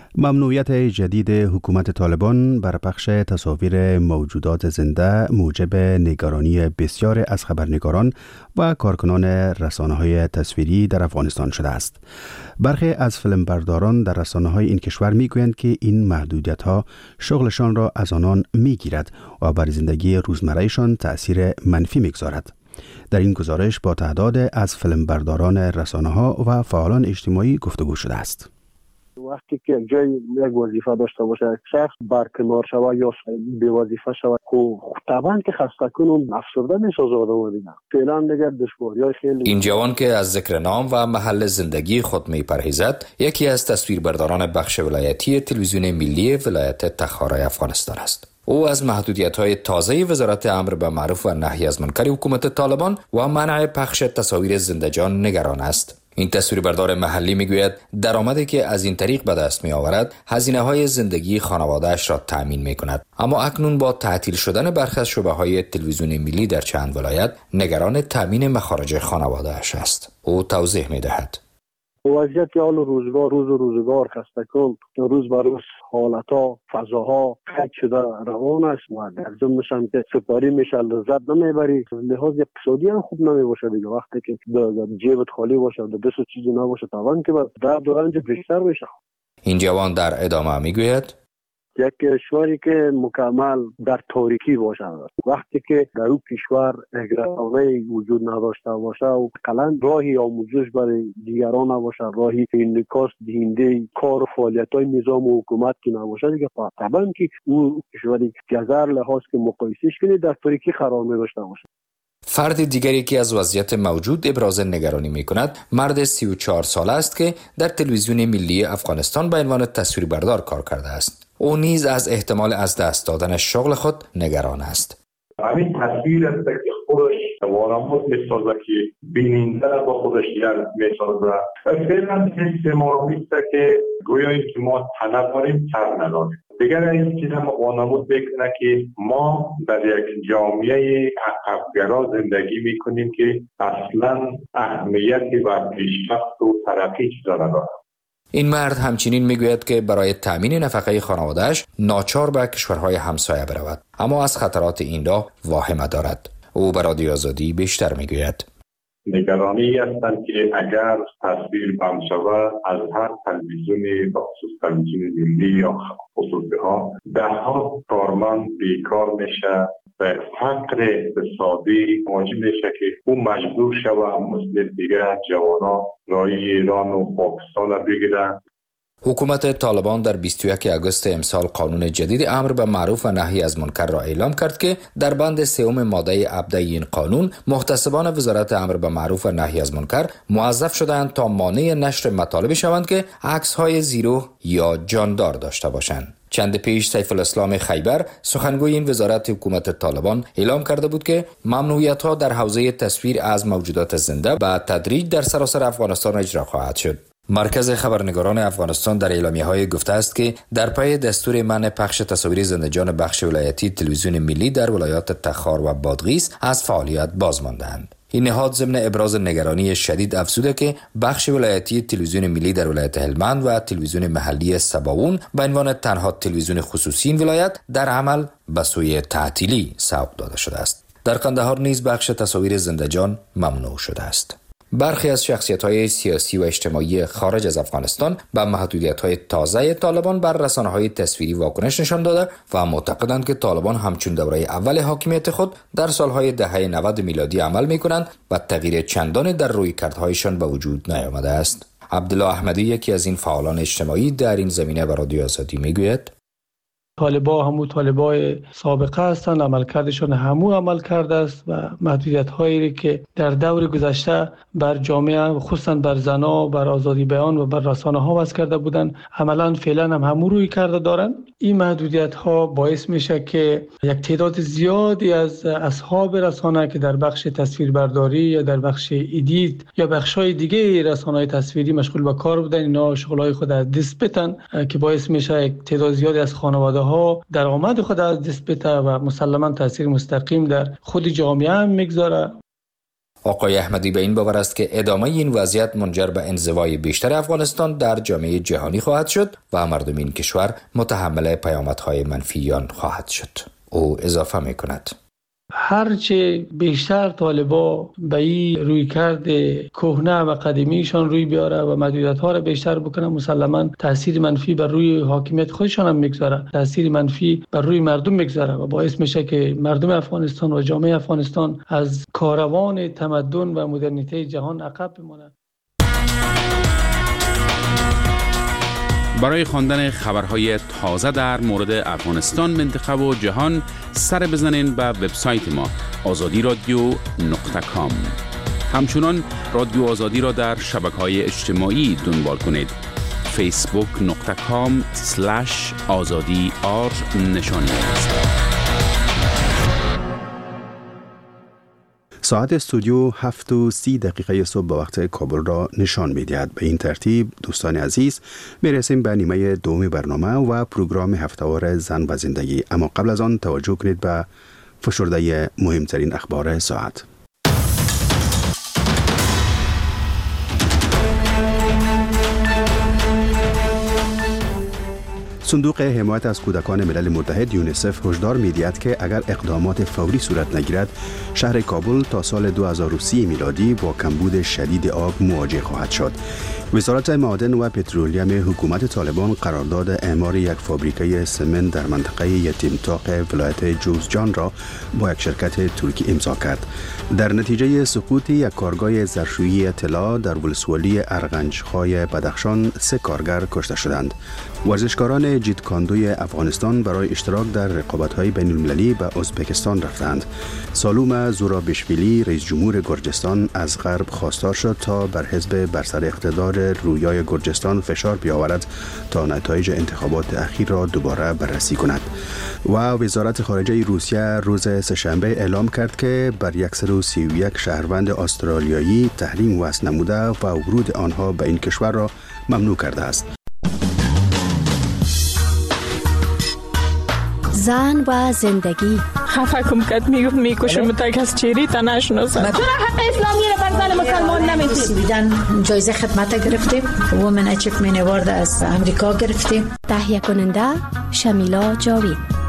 ممنوعیت جدید حکومت طالبان بر پخش تصاویر موجودات زنده موجب نگرانی بسیار از خبرنگاران و کارکنان رسانه‌های تصویری در افغانستان شده است. برخی از فیلمبرداران در رسانه‌های این کشور می‌گویند که این محدودیت‌ها شغلشان را از آنان می‌گیرد و بر زندگی روزمره‌شان تأثیر منفی می‌گذارد. در این گزارش با تعداد از فیلمبرداران رسانه‌ها و فعالان اجتماعی گفتگو شده است. وقتی که جای یک وظیفه داشته باشه شخص برکنار شود یا بی وظیفه شود خب طبعا که خسته کنون افسرده میسازه آدم دیگه. فعلا دیگه دشواری‌های خیلی. این جوان که از ذکر نام و محل زندگی خود میپرهیزد یکی از تصویربرداران بخش ولایتی تلویزیون ملی ولایت تخار افغانستان است. او از محدودیت‌های تازه وزارت امر به معروف و نهی از منکر حکومت طالبان و منع پخش تصاویر زنده‌جان نگران است. این تصویربردار محلی میگوید درآمدی که از این طریق به دست می آورد هزینه‌های زندگی خانواده‌اش را تأمین می‌کند، اما اکنون با تعطیل شدن برخی از شعبه‌های تلویزیون ملی در چند ولایت نگران تأمین مخارج خانواده‌اش است. او توضیح می‌دهد: وضعیت حال روزگار روز و روزگار خسته کن، روز به روز حالتها فضاها قید شده روان است و در ضمنش هم که سپاری میشه لذت نمیبری، لحاظ اقتصادی هم خوب نمیباشه دیگه. وقتی که جیبت خالی باشه و دست چیزی نباشه طبعا که درد و رنج بیشتر بشه. این جوان در ادامه میگوید یک کشوری که مکمل در تاریکی باشه، وقتی که در اون کشور رسانه‌ای وجود نداشته باشه و کلاً راهی آموزش برای دیگران نباشه، راهی انعکاس دهنده کار و فعالیت‌های نظام و حکومت که نباشه دیگه، طبعا که اون کشوری که از هر لحاظ که مقایسهش کنی در تاریکی قرار می‌داشته باشه. فرد دیگری که از وضعیت موجود ابراز نگرانی می‌کند مرد سی و چهار ساله است که در تلویزیون ملی افغانستان به عنوان تصویربردار کار کرده است. او نیز از احتمال از دست دادن شغل خود نگران است. همین تصویر است که خودش وانمود می‌سازه که بیننده با خودش یاد می‌سازه. فعلا حس ما رو می‌ده که گویا اینکه ما تنها داریم سر نداریم. دیگر این چیز هم وانمود میکنه که ما در یک جامعه عقب‌گرا زندگی میکنیم که اصلا اهمیتی و پیشرفت و ترقی چیزا نداره. این مرد همچنین میگوید که برای تأمین نفقه خانواده‌اش ناچار به کشورهای همسایه برود، اما از خطرات این راه واهمه دارد. او به رادیو آزادی بیشتر میگوید: نگرانی هستند که اگر تصویر بند شود از هر تلویزیونی به خصوص تلویزیون ملی یا خصوصی ها ده ها کارمند بیکار میشه و فقر اقتصادی موجب میشه که او مجبور شود مثل دیگه جوانا رای ایران و پاکستان بگیرن. حکومت طالبان در بیست و یکم آگوست امسال قانون جدید امر به معروف و نهی از منکر را اعلام کرد که در بند سوم ماده ابدی این قانون محتسبان وزارت امر به معروف و نهی از منکر موظف شدند تا مانع نشر مطالبی شوند که عکس‌های زیرو یا جاندار داشته باشند. چند پیش سیف الاسلام خیبر سخنگوی این وزارت حکومت طالبان اعلام کرده بود که ممنوعیت‌ها در حوزه تصویر از موجودات زنده به تدریج در سراسر افغانستان اجرا خواهد شد. مرکز خبرنگاران افغانستان در اعلامیه‌های گفته است که در پی دستور منع پخش تصاویر زنده‌جان بخش ولایتی تلویزیون ملی در ولایات تخار و بادغیس از فعالیت باز ماندند. این نهاد ضمن ابراز نگرانی شدید افزوده که بخش ولایتی تلویزیون ملی در ولایت هلمند و تلویزیون محلی سباوون به عنوان تنها تلویزیون خصوصی این ولایت در عمل به سوی تعطیلی سوق داده شده است. در قندهار نیز بخش تصاویر زنده‌جان ممنوع شده است. برخی از شخصیت‌های سیاسی و اجتماعی خارج از افغانستان به محدودیت‌های تازه طالبان بر رسانه‌های تصویری واکنش نشان داده و معتقدند که طالبان همچون دوره اول حاکمیت خود در سالهای دهه نود میلادی عمل می‌کنند و تغییر چندانی در رویکردهایشان به وجود نیامده است. عبدالله احمدی یکی از این فعالان اجتماعی در این زمینه به رادیو آزادی میگوید: طالبا همو طالبای سابقه هستند، عملکردشون همو عمل کرده است و محدودیت هایی که در دور گذشته بر جامعه خصوصا بر زنا، بر آزادی بیان و بر رسانه ها وضع کرده بودند عملا فعلا هم همو روی کرده دارند. این محدودیت ها باعث میشه که یک تعداد زیادی از اصحاب رسانه که در بخش تصویربرداری یا در بخش ادیت یا بخش های دیگه رسانه‌های تصویری مشغول به کار بودن، اینا شغلای خود از دست بدن که باعث میشه یک تعداد زیادی از خانواده ها درآمد خود از دست بده و مسلماً تاثیر مستقیم در خود جامعه هم میگذاره. آقای احمدی به این باور است که ادامه این وضعیت منجر به انزوای بیشتر افغانستان در جامعه جهانی خواهد شد و مردم این کشور متحمل پیامدهای منفی آن خواهد شد. او اضافه می کند: هرچه بیشتر طالبا به این روی کرده کهنه و قدیمیشان روی بیاره و محدودیت ها را بیشتر بکنه، مسلما تاثیر منفی بر روی حاکمیت خودشان هم میگذاره، تاثیر منفی بر روی مردم میگذاره و باعث میشه که مردم افغانستان و جامعه افغانستان از کاروان تمدن و مدرنیته جهان عقب بماند. برای خواندن خبرهای تازه در مورد افغانستان، منطقه و جهان سر بزنین به وبسایت ما آزادی رادیو نقطه کام. همچنان رادیو آزادی را در شبکه‌های اجتماعی دنبال کنید. فیسبوک نقطه کام سلش آزادی آر نشانی است. ساعت استودیو هفت و سی دقیقه صبح به وقت کابل را نشان می‌دهد. به این ترتیب دوستان عزیز میرسیم به نیمه دوم برنامه و پروگرام هفته‌وار زن و زندگی، اما قبل از آن توجه کنید به فشرده مهمترین اخبار ساعت. صندوق حمایت از کودکان ملل متحد یونیسف هشدار می‌دهد که اگر اقدامات فوری صورت نگیرد، شهر کابل تا سال دو هزار و سی میلادی با کمبود شدید آب مواجه خواهد شد. وزارت معادن و پترولیم حکومت طالبان قرارداد اعمار یک فابریکه سمنت در منطقه یتیمتاق ولایت جوزجان را با یک شرکت ترکی امضا کرد. در نتیجه سقوط یک کارگاه ظرفشویی طلا در ولسوالی ارغنجخای بدخشان، سه کارگر کشته شدند. ورزشکاران جیتکاندوی افغانستان برای اشتراک در رقابت‌های بین‌المللی به ازبکستان رفتند. سالوم زورابشویلی رئیس جمهور گرجستان از غرب خواستار شد تا بر حزب بر سر اقتدار رویای گرجستان فشار بیاورد تا نتایج انتخابات اخیر را دوباره بررسی کند. و وزارت خارجه روسیه روز سه‌شنبه اعلام کرد که بر صد و سی و یک شهروند استرالیایی تحریم وضع نموده و ورود آنها به این کشور را ممنوع کرده است. زن و زندگی. خفه کم کد میگفت میکشم تا کس چیری تا نشناسم. چرا حق اسلامی را بر زن مسلمان نمیدید؟ بیدن جایزه خدمت گرفتیم. وومن اچیومنت اوارد از امریکا گرفتیم. تهیه کننده شمیلا جاوید.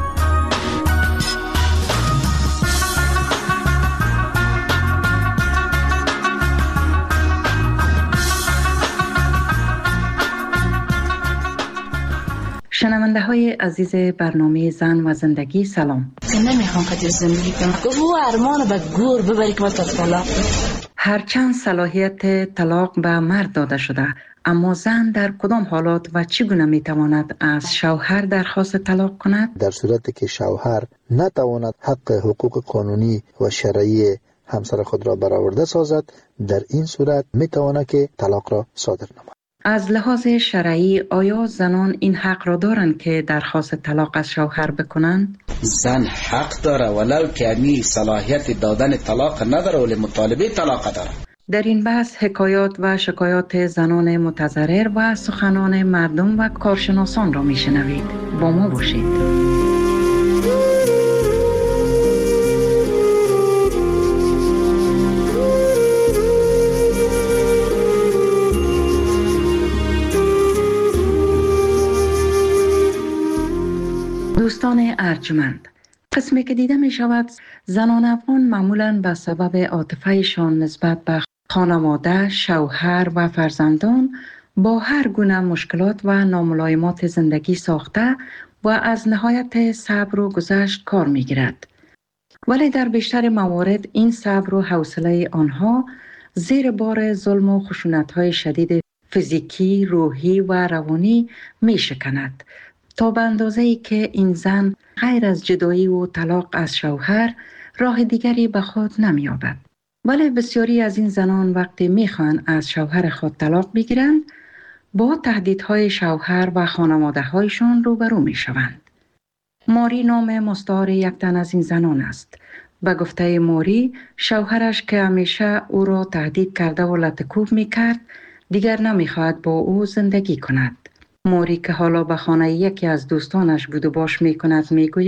شنونده های عزیز برنامه زن و زندگی، سلام. نمیخوام که زندگی کنم. گفت او ارمان به گور ببری که ما تا طلاق. هرچند صلاحیت طلاق به مرد داده شده، اما زن در کدام حالات و چگونه میتواند از شوهر درخواست طلاق کند؟ در صورتی که شوهر نتواند حق حقوق قانونی و شرعی همسر خود را برآورده سازد، در این صورت میتواند که طلاق را صادر نماید. از لحاظ شرعی آیا زنان این حق را دارند که درخواست طلاق از شوهر بکنند؟ زن حق داره ولو که می صلاحیت دادن طلاق نداره ولی مطالبه طلاق داره. در این بحث حکایات و شکایات زنان متضرر و سخنان مردم و کارشناسان را میشنوید. با ما باشید. دوستان ارجمند، قسمی که دیده می شود زنان افغان معمولاً به سبب عاطفه‌شان نسبت به خانواده، شوهر و فرزندان با هر گونه مشکلات و ناملایمات زندگی ساخته و از نهایت صبر و گذشت کار می گیرد. ولی در بیشتر موارد این صبر و حوصله آنها زیر بار ظلم و خشونت‌های شدید فیزیکی، روحی و روانی می شکند تا به اندازه‌ای که این زن غیر از جدایی و طلاق از شوهر راه دیگری به خود نمی‌یابد. ولی بسیاری از این زنان وقتی می‌خواهند از شوهر خود طلاق بگیرند، با تهدیدهای شوهر و خانواده‌هایشان روبرو می‌شوند. ماری نام مستعار یک تن از این زنان است. به گفته ماری، شوهرش که همیشه او را تهدید کرده و لطکوب می‌کرد، دیگر نمی‌خواهد با او زندگی کند. موری که حالا به خانه یکی از دوستانش بود و باش می کند می گوید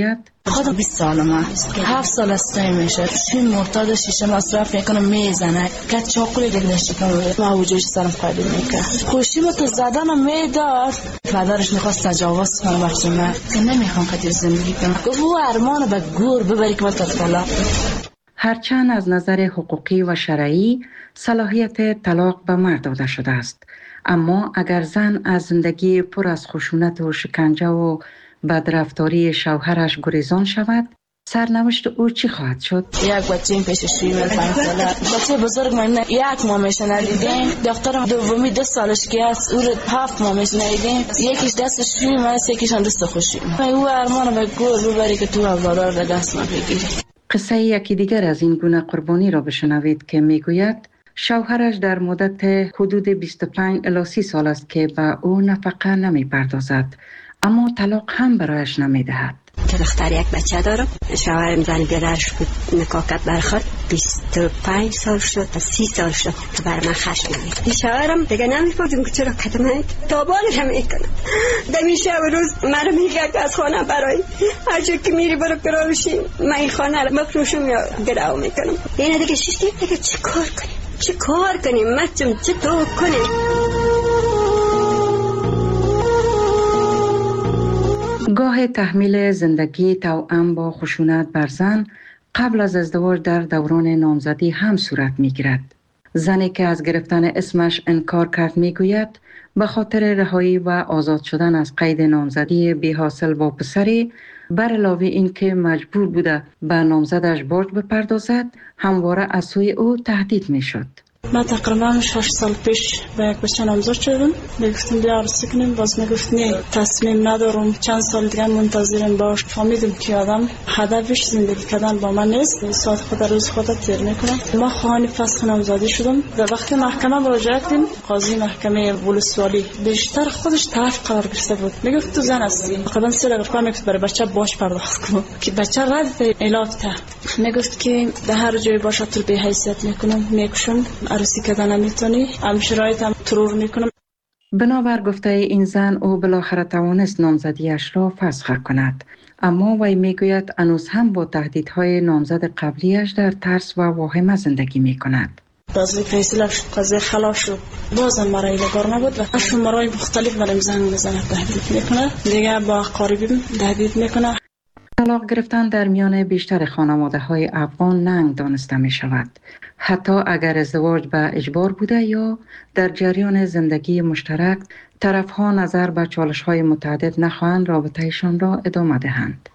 خودم بیست سالم است. هفت سال است میشه. شیم مرتاد شیشه مصرف میکنم میزنه. که چاقوی دیگه شکم و وجودش سرم خالی میکنه. خوشی ما تو زدنم میداد. پدرش میخواست تجاوز کنه وقتی من که نمیخوام که زندگی کنم. گفت او ارمان به گور ببری که من طلاق. هرچند از نظر حقوقی و شرعی صلاحیت طلاق به مرد داده شده است، اما اگر زن از زندگی پر از خشونت و شکنجه و بدرفتاری شوهرش گریزان شود، سرنوشت او چی خواهد شد؟ یک بچه این پیش شویم پنج ساله بچه بزرگ من یک ماه میشه ندیدیم. دخترم دومی دو سالش که است او رو هفت ماه میشه ندیدیم. یکیش دست شویم است یکیش هم دست خوشیم. او ارمان به گور ببری که تو اولادار در دست ما بگیری. قصه یکی دیگر از این گونه قربانی را بشنوید که میگوید شوهرش در مدت حدود بیست و پنج الی سی سال است که به او نفقه نمی پردازد، اما طلاق هم برایش نمی دهد. که دختر یک بچه دارم. شوهرم زن بیادرش بود نکاکت برخورد. بیست و پنج سال شد تا سی سال شد که بر من خشم نمید. این شوهرم دیگه نمی‌فهمم که چرا کتمه تابانش هم میکنه. دمیشه و روز مرا میگه که از خانه برای هر جا که میری برو کراوشی من این خانه رو مفروشم یا گراو میکنم. اینه دیگه شش دیگه چه کار کنیم؟ چه کار کنیم؟ مچم چه تو کنیم؟ گاه تحمیل زندگی توأم با خشونت بر زن قبل از ازدواج در دوران نامزدی هم صورت می گیرد. زنی که از گرفتن اسمش انکار کرد می گوید به خاطر رهایی و آزاد شدن از قید نامزدی بی حاصل با پسری، بر علاوه این که مجبور بوده به نامزدش باج بپردازد، همواره از سوی او تهدید می شد. من تقریبا شش سال پیش به یک بچه نامزد شدم. میگفتم بیا عروسی کنیم، باز میگفت نه تصمیم ندارم، چند سال دیگه منتظرم باش. فهمیدم که آدم هدفش زندگی کردن با من نیست، ساعت خود روز خود تیر میکنه. ما خواهان فسخ نامزدی شدم. در وقت محکمه مراجعه کردیم، قاضی محکمه ولسوالی بیشتر خودش طرف قرار گرفته بود. میگفت تو زن هستی، تقریبا سه دقیقه میگفت برای بچه باش پرداخت کن که بچه رد اعلاف ته. میگفت که در هر جای باشه تو به حیثیت میکنم، میکشم، عروسی کردن نمیتونی، هم شرایط هم ترور میکنم. بنابر گفته این زن او بالاخره توانست نامزدیش را فسخ کند، اما وی میگوید هنوز هم با تهدیدهای نامزد قبلیش در ترس و واهمه زندگی میکند. بازی فیصله شد، قضیه خلاص شد، بازم مرای لگار نبود و شمارهای مختلف برای زنگ میزنه، تهدید میکنه، دیگه با قریبیم تهدید میکنه. طلاق گرفتن در میان بیشتر خانواده های افغان ننگ دانسته می شود. حتی اگر ازدواج به اجبار بوده یا در جریان زندگی مشترک، طرف ها نظر به چالش های متعدد نخواهند رابطهشان را ادامه دهند.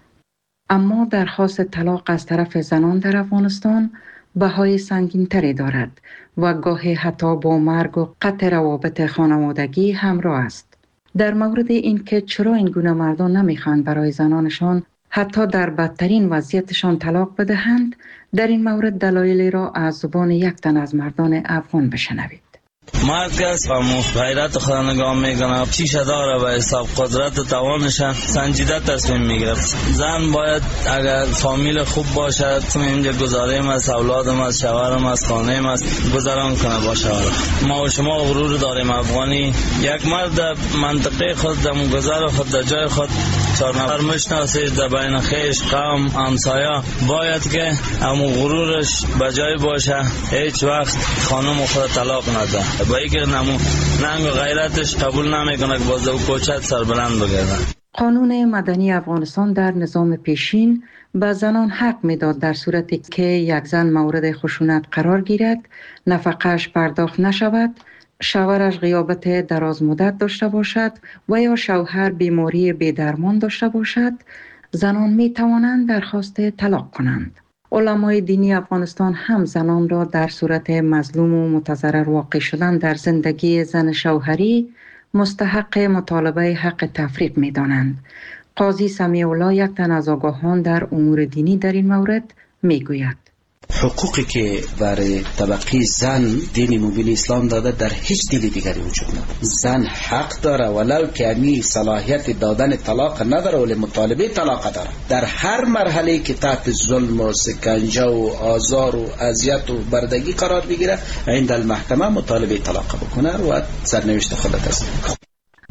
اما درخواست طلاق از طرف زنان در افغانستان بهای سنگین تری دارد و گاهی حتی با مرگ و قطع روابط خانوادگی همراه است. در مورد این که چرا این گونه مردان نمیخواهند برای زنانشان حتی در بدترین وضعیتشان طلاق بدهند، در این مورد دلایلی را از زبان یک تن از مردان افغان بشنوید. مرد کس با غیرت خدا نگاه میکنه، چیشه داره به حساب قدرت و توانش سنجیده تصمیم میگیره. زن باید اگر فامیل خوب باشه، تو اینجا گذاریم از اولادم، از شوهرم، از خانه‌ام، از گذران کنه با شوهر. ما و شما غرور داریم افغانی، یک مرد منطقه خود در گذر خود در جای خود چهار نفر مشناسه در بین خیش، قوم، همسایه، باید که همون غرورش به جای باشه، هیچ وقت خانم خود طلاق نده. با اینکه نمو ننگ و غیرتش قبول نمیکنه که باز او کوچت سربلند بگیره. قانون مدنی افغانستان در نظام پیشین به زنان حق میداد در صورتی که یک زن مورد خشونت قرار گیرد، نفقه‌اش پرداخت نشود، شوهرش غیابت دراز مدت داشته باشد و یا شوهر بیماری بی‌درمان داشته باشد، زنان می توانند درخواست طلاق کنند. علمای دینی افغانستان هم زنان را در صورت مظلوم و متضرر واقع شدن در زندگی زن شوهری مستحق مطالبه حق تفریق می دانند. قاضی سمیع الله، یک تن از آگاهان در امور دینی، در این مورد می گوید حقوقی که برای طبقه زن دین مبین اسلام داده در هیچ دین دیگری وجود نداره. زن حق داره ولو که می صلاحیت دادن طلاق نداره ولی مطالبه طلاق داره. در هر مرحله که تحت ظلم و سکنجه و آزار و اذیت و بردگی قرار بگیره، عند المحکمه مطالبه طلاق بکنه و سرنوشت خودت است.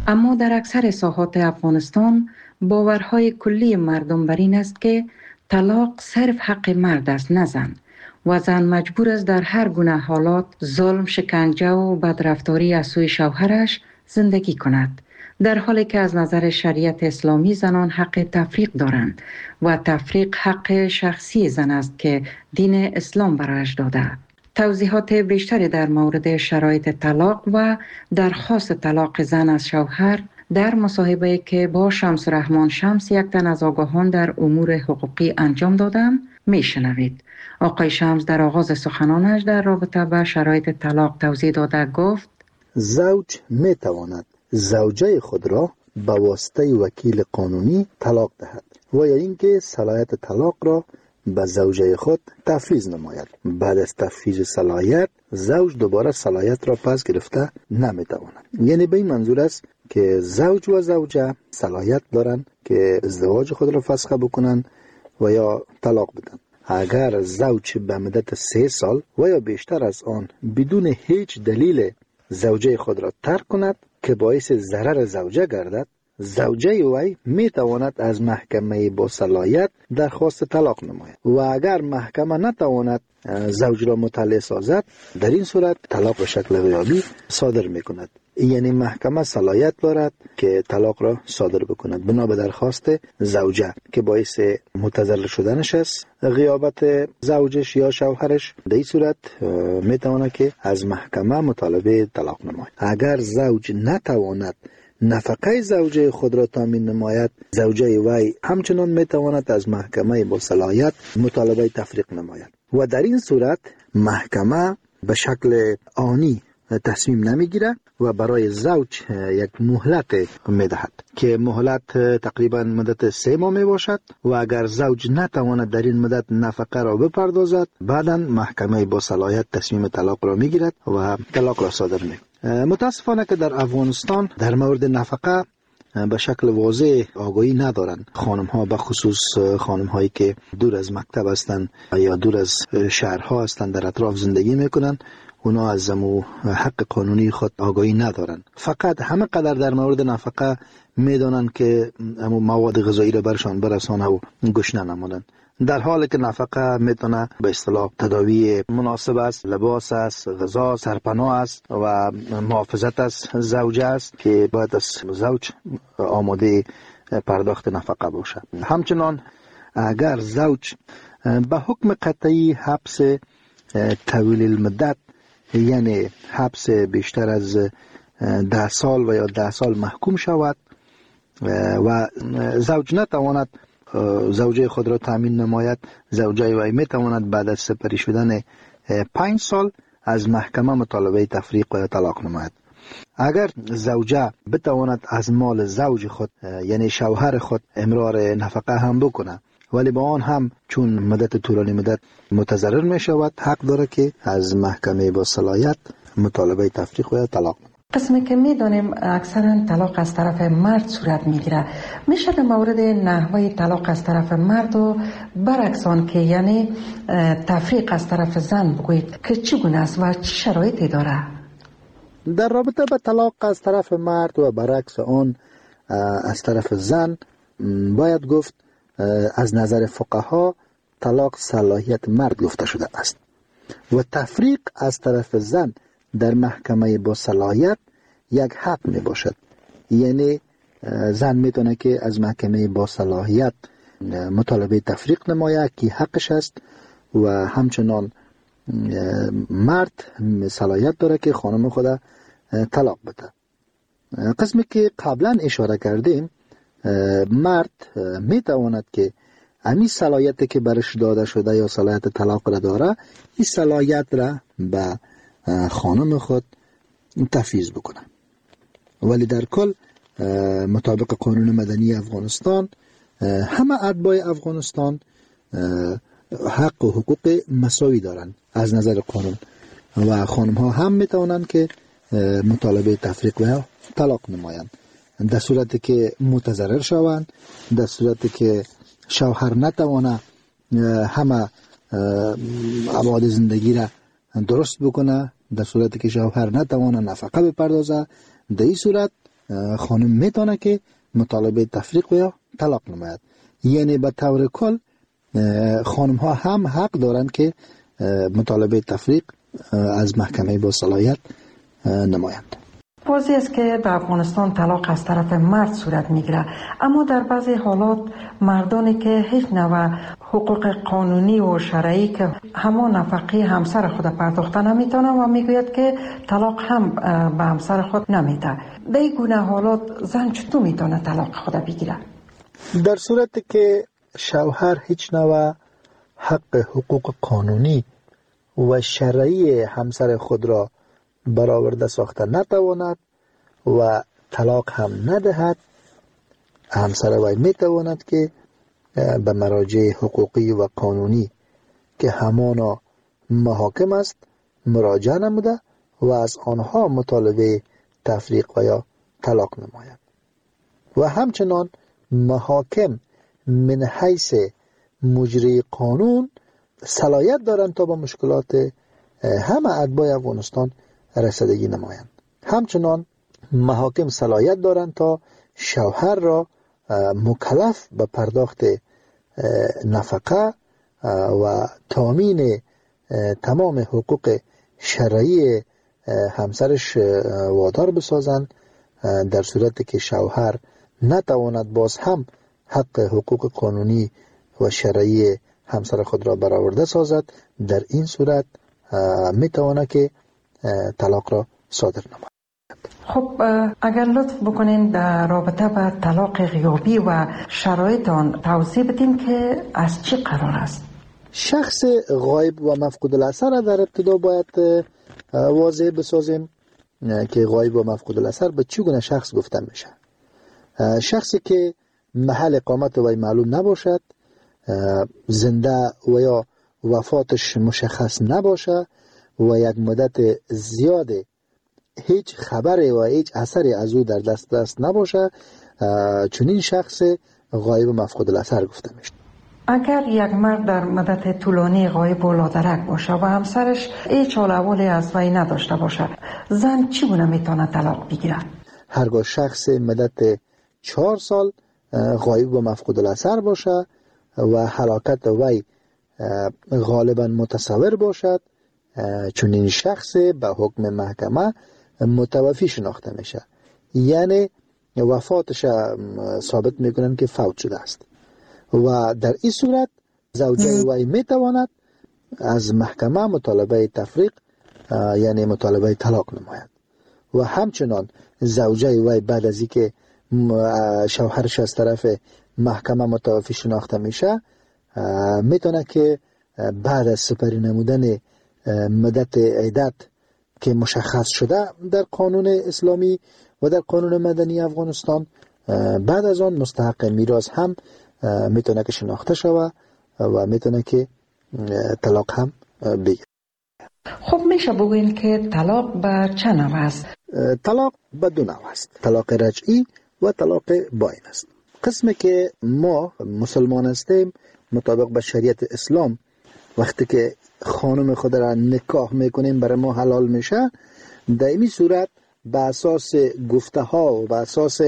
اما در اکثر ساحات افغانستان باورهای کلی مردم بر این است که طلاق صرف حق مرد است، نه زن، و زن مجبور است در هر گونه حالات ظلم، شکنجه و بدرفتاری از سوی شوهرش زندگی کند، در حالی که از نظر شریعت اسلامی زنان حق تفریق دارند و تفریق حق شخصی زن است که دین اسلام برایش داده. توضیحات بیشتری در مورد شرایط طلاق و درخواست طلاق زن از شوهر در مصاحبه‌ای که با شمس رحمان شمس، یک تن از آگاهان در امور حقوقی انجام دادم، میشنوید. آقای شمس در آغاز سخنانش در رابطه با شرایط طلاق توضیح داده گفت: زوج می تواند زوجه خود را به واسطه وکیل قانونی طلاق دهد و یا اینکه صلاحیت طلاق را به زوجه خود تفویض نماید. بعد از تفویض صلاحیت زوج دوباره صلاحیت را پس گرفته نمی تواند. یعنی به این منظور است که زوج و زوجه صلاحیت دارند که ازدواج خود را فسخ بکنند و یا طلاق بدن. اگر زوج به مدت سه سال و یا بیشتر از آن بدون هیچ دلیل زوجه خود را ترک کند که باعث ضرر زوجه گردد، زوجه وی می تواند از محکمه با صلاحیت درخواست طلاق نماید و اگر محکمه نتواند زوج را مطلع سازد، در این صورت طلاق به شکل غیابی صادر می کند. یعنی محکمه صلاحیت دارد که طلاق را صادر بکند بنا به درخواست زوجه که باعث متضرر شدنش است، غیابت زوجش یا شوهرش. در این صورت می تواند که از محکمه مطالبه طلاق نماید. اگر زوج نتواند نفقه زوجه خود را تامین نماید، زوجه وی همچنان می تواند از محکمه با صلاحیت مطالبه تفریق نماید و در این صورت محکمه به شکل آنی تصمیم نمیگیره و برای زوج یک مهلت میدهد که مهلت تقریبا مدت سه ماه می باشد و اگر زوج نتواند در این مدت نفقه را بپردازد، بعدا محکمه با صلاحیت تصمیم طلاق را میگیرد و طلاق را صادر میکند. متاسفانه که در افغانستان در مورد نفقه به شکل واضح آگاهی ندارند. خانم ها به خصوص خانم هایی که دور از مکتب هستند یا دور از شهرها هستند، در اطراف زندگی میکنند، اونا از امو حق قانونی خود آگاهی ندارند. فقط همه قدر در مورد نفقه میدانند که امو مواد غذایی را برشان برسانه و گشنه نمانند، در حالی که نفقه میتونه به اصطلاح تداوی مناسب است، لباس است، غذا، سرپناه است و محافظت از زوجه است که باید از زوج آماده پرداخت نفقه باشد. همچنان اگر زوج به حکم قطعی حبس طویل المدت، یعنی حبس بیشتر از ده سال و یا ده سال محکوم شود و زوج نتواند زوجه خود را تامین نماید، زوجه وی می تواند بعد از سپری شدن پنج سال از محکمه مطالبه تفریق و طلاق نماید. اگر زوجه بتواند از مال زوج خود یعنی شوهر خود امرار نفقه هم بکنه، ولی با آن هم چون مدت طولانی مدت متضرر می شود، حق داره که از محکمه با صلاحیت مطالبه تفریق و طلاق نماید. قسمی که می دانیم اکثرا طلاق از طرف مرد صورت می گیره، میشه در مورد نحوه طلاق از طرف مرد و برعکس آن که یعنی تفریق از طرف زن بگویید که چگونه است و چه شرایطی داره؟ در رابطه با طلاق از طرف مرد و برعکس آن از طرف زن باید گفت از نظر فقها طلاق صلاحیت مرد گفته شده است و تفریق از طرف زن در محکمه با صلاحیت یک حق می باشد. یعنی زن میتونه که از محکمه با صلاحیت مطالبه تفریق نماید که حقش است و همچنان مرد صلاحیت داره که خانم خود طلاق بده. قسمی که قبلا اشاره کردیم، مرد میتواند که همین صلاحیتی که برش داده شده یا صلاحیت طلاق را داره، این صلاحیت را به خانم خود تفویض بکنه. ولی در کل مطابق قانون مدنی افغانستان همه اتباع افغانستان حق و حقوق مساوی دارند از نظر قانون و خانم ها هم میتوانند که مطالبه تفریق و طلاق نمایند در صورتی که متضرر شوند، در صورتی که شوهر نتوانه همه ابعاد زندگی را درست بکنه، در صورتی که شوهر نتوانه نفقه بپردازه، در این صورت خانم میتونه که مطالبه تفریق و یا طلاق نماید. یعنی به طور کل خانم ها هم حق دارند که مطالبه تفریق از محکمه با صلاحیت نمایند. واضح است که در افغانستان طلاق از طرف مرد صورت میگیره، اما در بعضی حالات مردانی که هیچ نوع حقوق قانونی و شرعی که همان نفقه همسر خود پرداخته نمیتونه و میگوید که طلاق هم به همسر خود نمیده. در این گونه حالات زن چطور میتونه طلاق خود بگیره؟ در صورتی که شوهر هیچ نوع حق حقوق قانونی و شرعی همسر خود را برآورده ساخته نتواند و طلاق هم ندهد، همسر وی میتواند که به مراجع حقوقی و قانونی که همانا محاکم است مراجعه نموده و از آنها مطالبه تفریق و یا طلاق نماید. و همچنان محاکم من حیث مجری قانون صلاحیت دارند تا با مشکلات همه اتباع افغانستان رسیدگی نمایند. همچنان محاکم صلاحیت دارند تا شوهر را مکلف به پرداخت نفقه و تامین تمام حقوق شرعی همسرش وادار بسازند، در صورتی که شوهر نتواند باز هم حق حقوق قانونی و شرعی همسر خود را برآورده سازد. در این صورت میتواند که طلاق را صادر نماید. خب اگر لطف بکنین در رابطه با طلاق غیابی و شرایط آن توضیح بدین که از چی قرار است؟ شخص غایب و مفقود الاثر در ابتدا باید واضح بسازیم که غایب و مفقود الاثر به چگونه شخص گفته میشه. شخصی که محل اقامت وی معلوم نباشد، زنده و یا وفاتش مشخص نباشه و یک مدت زیاد هیچ خبری و هیچ اثری از او در دست دست نباشه، چنین شخص غایب و مفقود الاثر گفته میشه. اگر یک مرد در مدت طولانی غایب و لادرک باشه و همسرش هیچ حال احوالی از وی نداشته باشه، زن چگونه میتونه طلاق بگیره؟ هرگاه شخص مدت چهار سال غایب و مفقود الاثر باشه و هلاکت وی غالبا متصور باشد، چون این شخص به حکم محکمه متوفی شناخته میشه، یعنی وفاتش ثابت میکنن که فوت شده است و در این صورت زوجه وی میتواند از محکمه مطالبه تفریق یعنی مطالبه طلاق نماید. و همچنان زوجه وی بعد از اینکه شوهرش از طرف محکمه متوفی شناخته میشه میتونه که بعد از سپری نمودن مدت عدت که مشخص شده در قانون اسلامی و در قانون مدنی افغانستان، بعد از آن مستحق میراث هم میتونه که شناخته شود و میتونه که طلاق هم بگیره. خب میشه بگوین که طلاق به چه نوع است؟ طلاق به دو نوع است، طلاق رجعی و طلاق باین است. قسمی که ما مسلمان هستیم مطابق به شریعت اسلام وقتی که خانم خود را نکاح میکنیم برای ما حلال میشه، در این صورت به اساس گفته ها و به اساس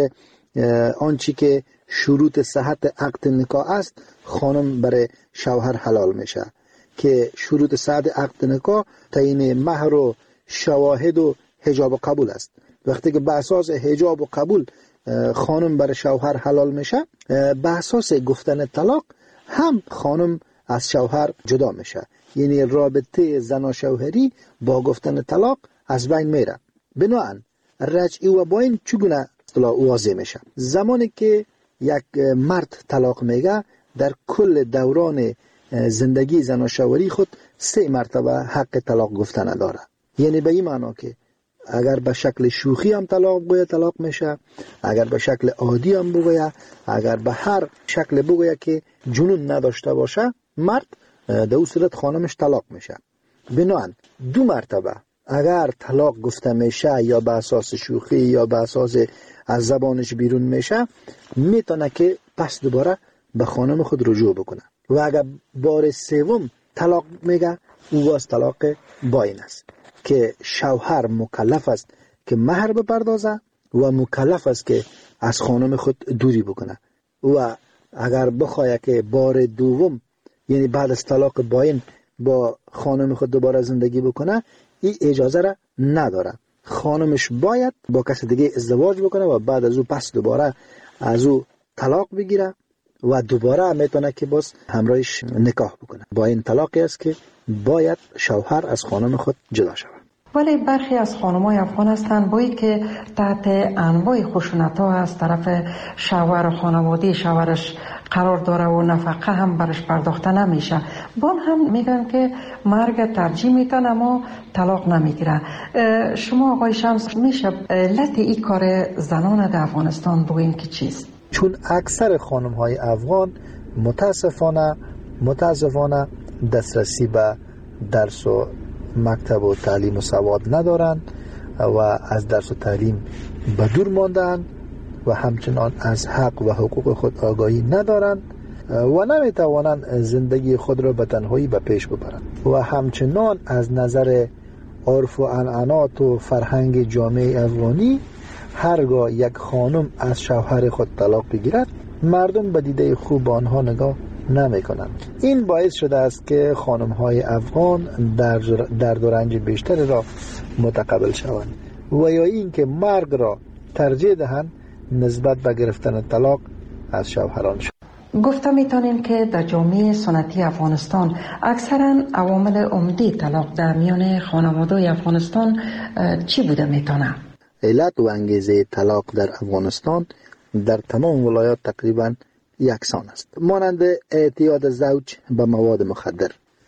آنچه که شروط صحت عقد نکاح است خانم برای شوهر حلال میشه که شروط صحت عقد نکاح تعیین مهر و شواهد و حجاب و قبول است. وقتی که به اساس حجاب و قبول خانم برای شوهر حلال میشه، به اساس گفتن طلاق هم خانم از شوهر جدا میشه، یعنی رابطه زن شوهری با گفتن طلاق از بین میره. بنابراین رجعی و باین چگونه اصطلاح واضح میشه؟ زمانی که یک مرد طلاق میگه در کل دوران زندگی زن شوهری خود سه مرتبه حق طلاق گفتن داره، یعنی به این معنا که اگر به شکل شوخی هم طلاق بگوید طلاق میشه، اگر به شکل عادی هم بگوید، اگر به هر شکل بگوید که جنون نداشته باشه مرد، در اون صورت خانمش طلاق میشه. بنابراین دو مرتبه اگر طلاق گفته میشه یا به اساس شوخی یا به اساس از زبانش بیرون میشه، میتونه که پس دوباره به خانم خود رجوع بکنه و اگر بار سوم طلاق میگه او واس طلاق باین است که شوهر مکلف است که مهر بپردازه و مکلف است که از خانم خود دوری بکنه و اگر بخواه که بار دوم یعنی بعد از طلاق باین با خانم خود دوباره زندگی بکنه این اجازه را نداره. خانمش باید با کس دیگه ازدواج بکنه و بعد از او پس دوباره از او طلاق بگیره و دوباره میتونه که باز همراهش نکاح بکنه. با این طلاقی است که باید شوهر از خانم خود جدا شود. ولی برخی از خانم‌های افغان هستند بایی که تحت انواع خشونت‌ها از طرف شوهر و خانواده شوهرش قرار داره و نفقه هم برش پرداخته نمیشه، بان هم میگن که مرگ ترجیح میتن اما طلاق نمیگیره. شما آقای شمس میشه علت این کار زنان در افغانستان بگوین که چیست؟ چون اکثر خانم‌های افغان متاسفانه متاسفانه دسترسی به درس و مکتب و تعلیم و سواد ندارند و از درس و تعلیم به دور ماندند و همچنان از حق و حقوق خود آگاهی ندارند و نمیتوانند زندگی خود را به تنهایی به پیش ببرند و همچنان از نظر عرف و عنعنات و فرهنگ جامعه افغانی هرگاه یک خانم از شوهر خود طلاق بگیرد مردم به دیده خوب آنها نگاه نمی کنند. این باعث شده است که خانم های افغان در درد و رنج بیشتری را متقبل شوند و یا این که مرگ را ترجیح دهند نسبت به گرفتن طلاق از شوهران شد. گفته میتونیم که در جامعه سنتی افغانستان اکثرا عوامل عمده طلاق در میان خانواده افغانستان چی بوده میتونه؟ علت و انگیزه طلاق در افغانستان در تمام ولایات تقریبا یکسان است. مانند اعتیاد زوج به مواد مخدر.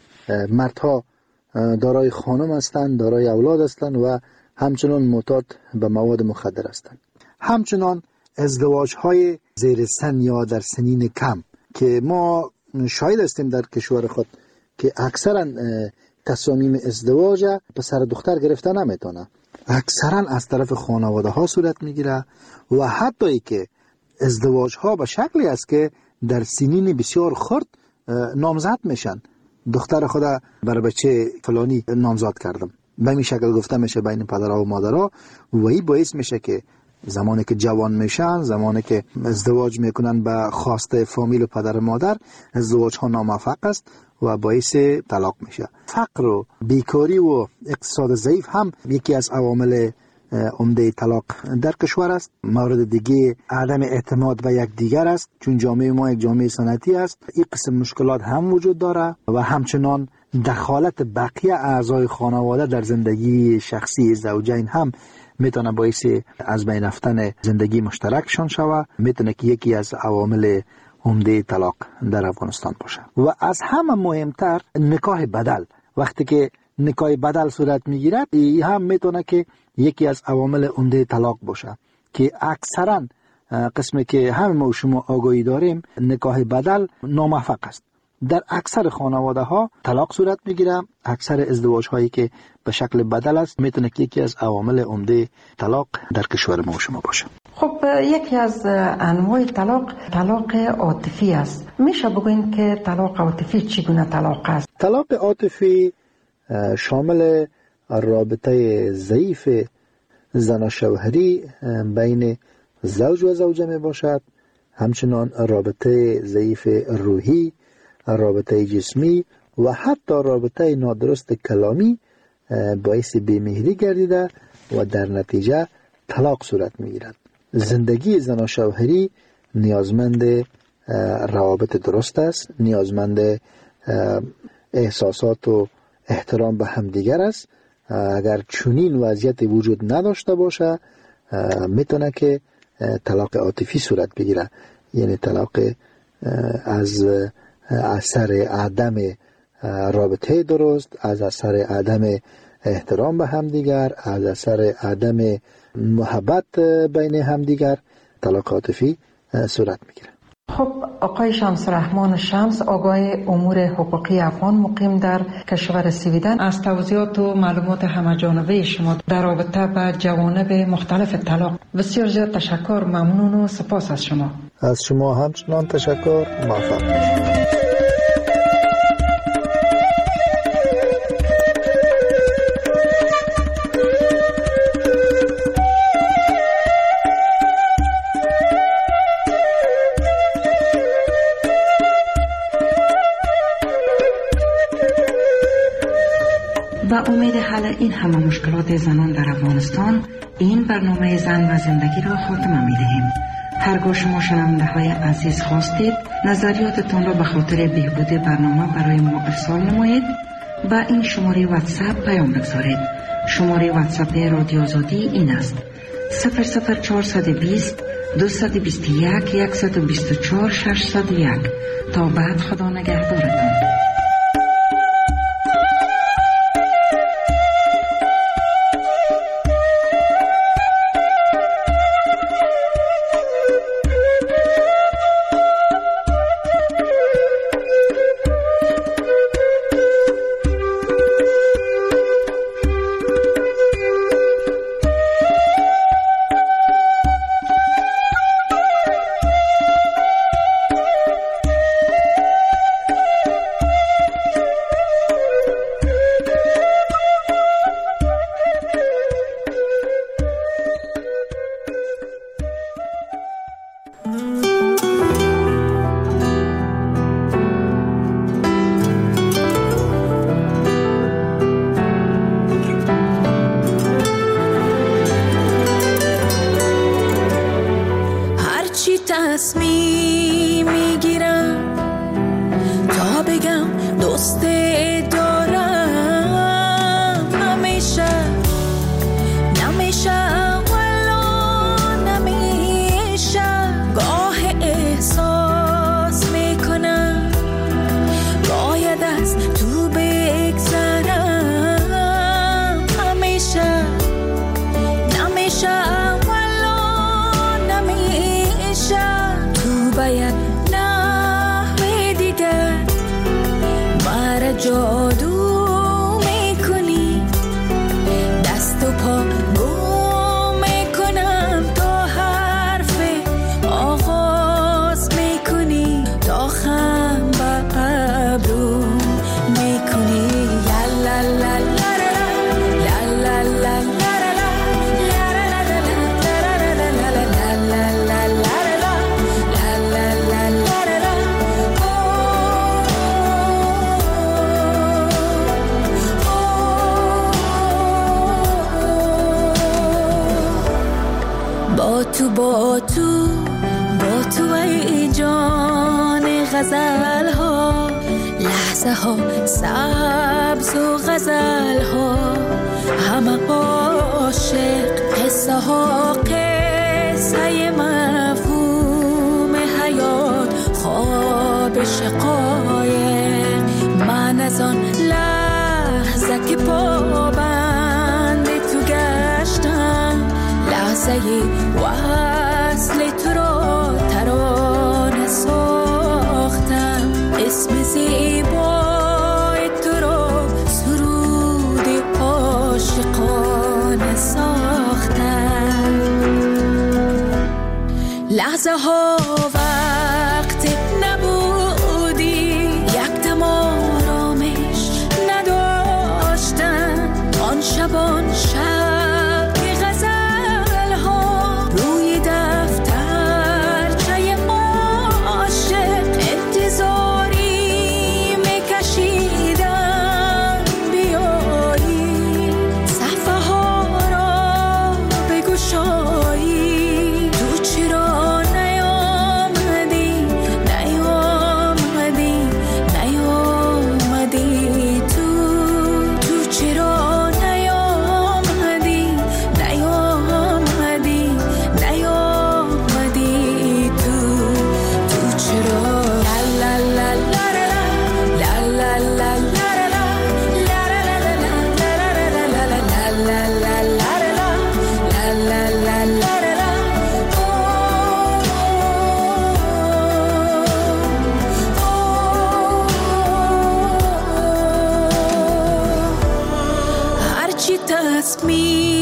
مردها دارای خانم هستند، دارای اولاد هستند و همچنان معتاد به مواد مخدر هستند. همچنان ازدواج های زیر سن یا در سنین کم که ما شاهد هستیم در کشور خود که اکثرا تصامیم ازدواج پسر دختر گرفته نمیتونه، اکثرا از طرف خانواده ها صورت میگیره و حتی ای که ازدواج ها به شکلی است که در سنین بسیار خرد نامزد میشن. دختر خدا برای بچه فلانی نامزد کردم، به این شکل گفته میشه بین پدرها و مادرها و این باعث میشه که زمانی که جوان میشن، زمانی که ازدواج میکنن به خواسته فامیل و پدر و مادر، ازدواج ها ناموفق است و باعث طلاق میشه. فقر و بیکاری و اقتصاد ضعیف هم یکی از عوامل عمده طلاق در کشور است. مورد دیگه عدم اعتماد به یک دیگر است، چون جامعه ما یک جامعه سنتی است. این قسم مشکلات هم وجود داره و همچنان دخالت بقیه اعضای خانواده در زندگی شخصی زوجین هم میتونه باعث از بین رفتن زندگی مشترکشان شود. میتونه که یکی از عوامل عمده طلاق در افغانستان باشه. و از همه مهمتر نکاح بدل. وقتی که نکاح بدل صورت میگیرد این هم میتونه که یکی از عوامل عمده طلاق باشه که اکثرا قسمی که همه ما و شما آگاهی داریم نکاح بدل ناموفق است. در اکثر خانواده ها طلاق صورت میگیره. اکثر ازدواج هایی که به شکل بدل است میتونه که یکی از عوامل عمده طلاق در کشور ما و شما باشه. خب یکی از انواع طلاق طلاق عاطفی است. میشه بگوین که طلاق عاطفی چگونه طلاق است؟ طلاق عاطفی شامل رابطه ضعیف زن و شوهری بین زوج و زوجه می باشد، همچنان رابطه ضعیف روحی، رابطه جسمی و حتی رابطه نادرست کلامی باعث بیمهری گردیده و در نتیجه طلاق صورت می گیرد. زندگی زن و شوهری نیازمند روابط درست است، نیازمند احساسات و احترام به همدیگر است. اگر چنین وضعیت وجود نداشته باشه میتونه که طلاق عاطفی صورت بگیره، یعنی طلاق از اثر عدم رابطه درست، از اثر عدم احترام به همدیگر، از اثر عدم محبت بین همدیگر طلاق عاطفی صورت میگیره. خب آقای شمس رحمان شمس، آگاه امور حقوقی افغان مقیم در کشور سویدن، از توضیحات و معلومات همه‌جانبه شما در رابطه با جوانب مختلف طلاق بسیار زیاد تشکر، ممنون و سپاس از شما. از شما همچنان تشکر، موفق باشید. با امید حل این همه مشکلات زنان در افغانستان این برنامه زن و زندگی را خاتمه می دهیم. هرگاه شما شنونده های عزیز خواستید نظریاتتان را به خاطر بهبود برنامه برای ما ارسال نمایید با این شماره واتساپ پیام بگذارید. شماره واتساپ رادیو آزادی این است: صفر صفر چهارصد و بیست دویست و بیست و یک صد و بیست و چهار ششصد و یک. تا بعد خدا نگهدارتان. تصمیم میگیرم تا بگم دوست دارم، همیشه نمیشه ولا نمیشه، گاه احساس میکنم باید از تو بگذرم، همیشه نمیشه باید نحوه دیگر مرا جادو میکنی، دست و پا گم میکنم تا حرف آغاز میکنی، تا خم به ابرو میکنی. لا لا لا لا لا لا لا لا تو با تو با تو ای جان غزل ها، لحظه ها سبز و غزل ها، همه عاشق، قصه ها قصه مفهوم حیات، خواب شقایق. من از آن لحظه که پابند تو گشتم، لحظه وصل تو را ترانه ساختم، اسم زیبای تو را سرود عاشقانه ساختم. لحظه ها وقت نبودی، یک دم آرامش نداشتم، آن شبان شب me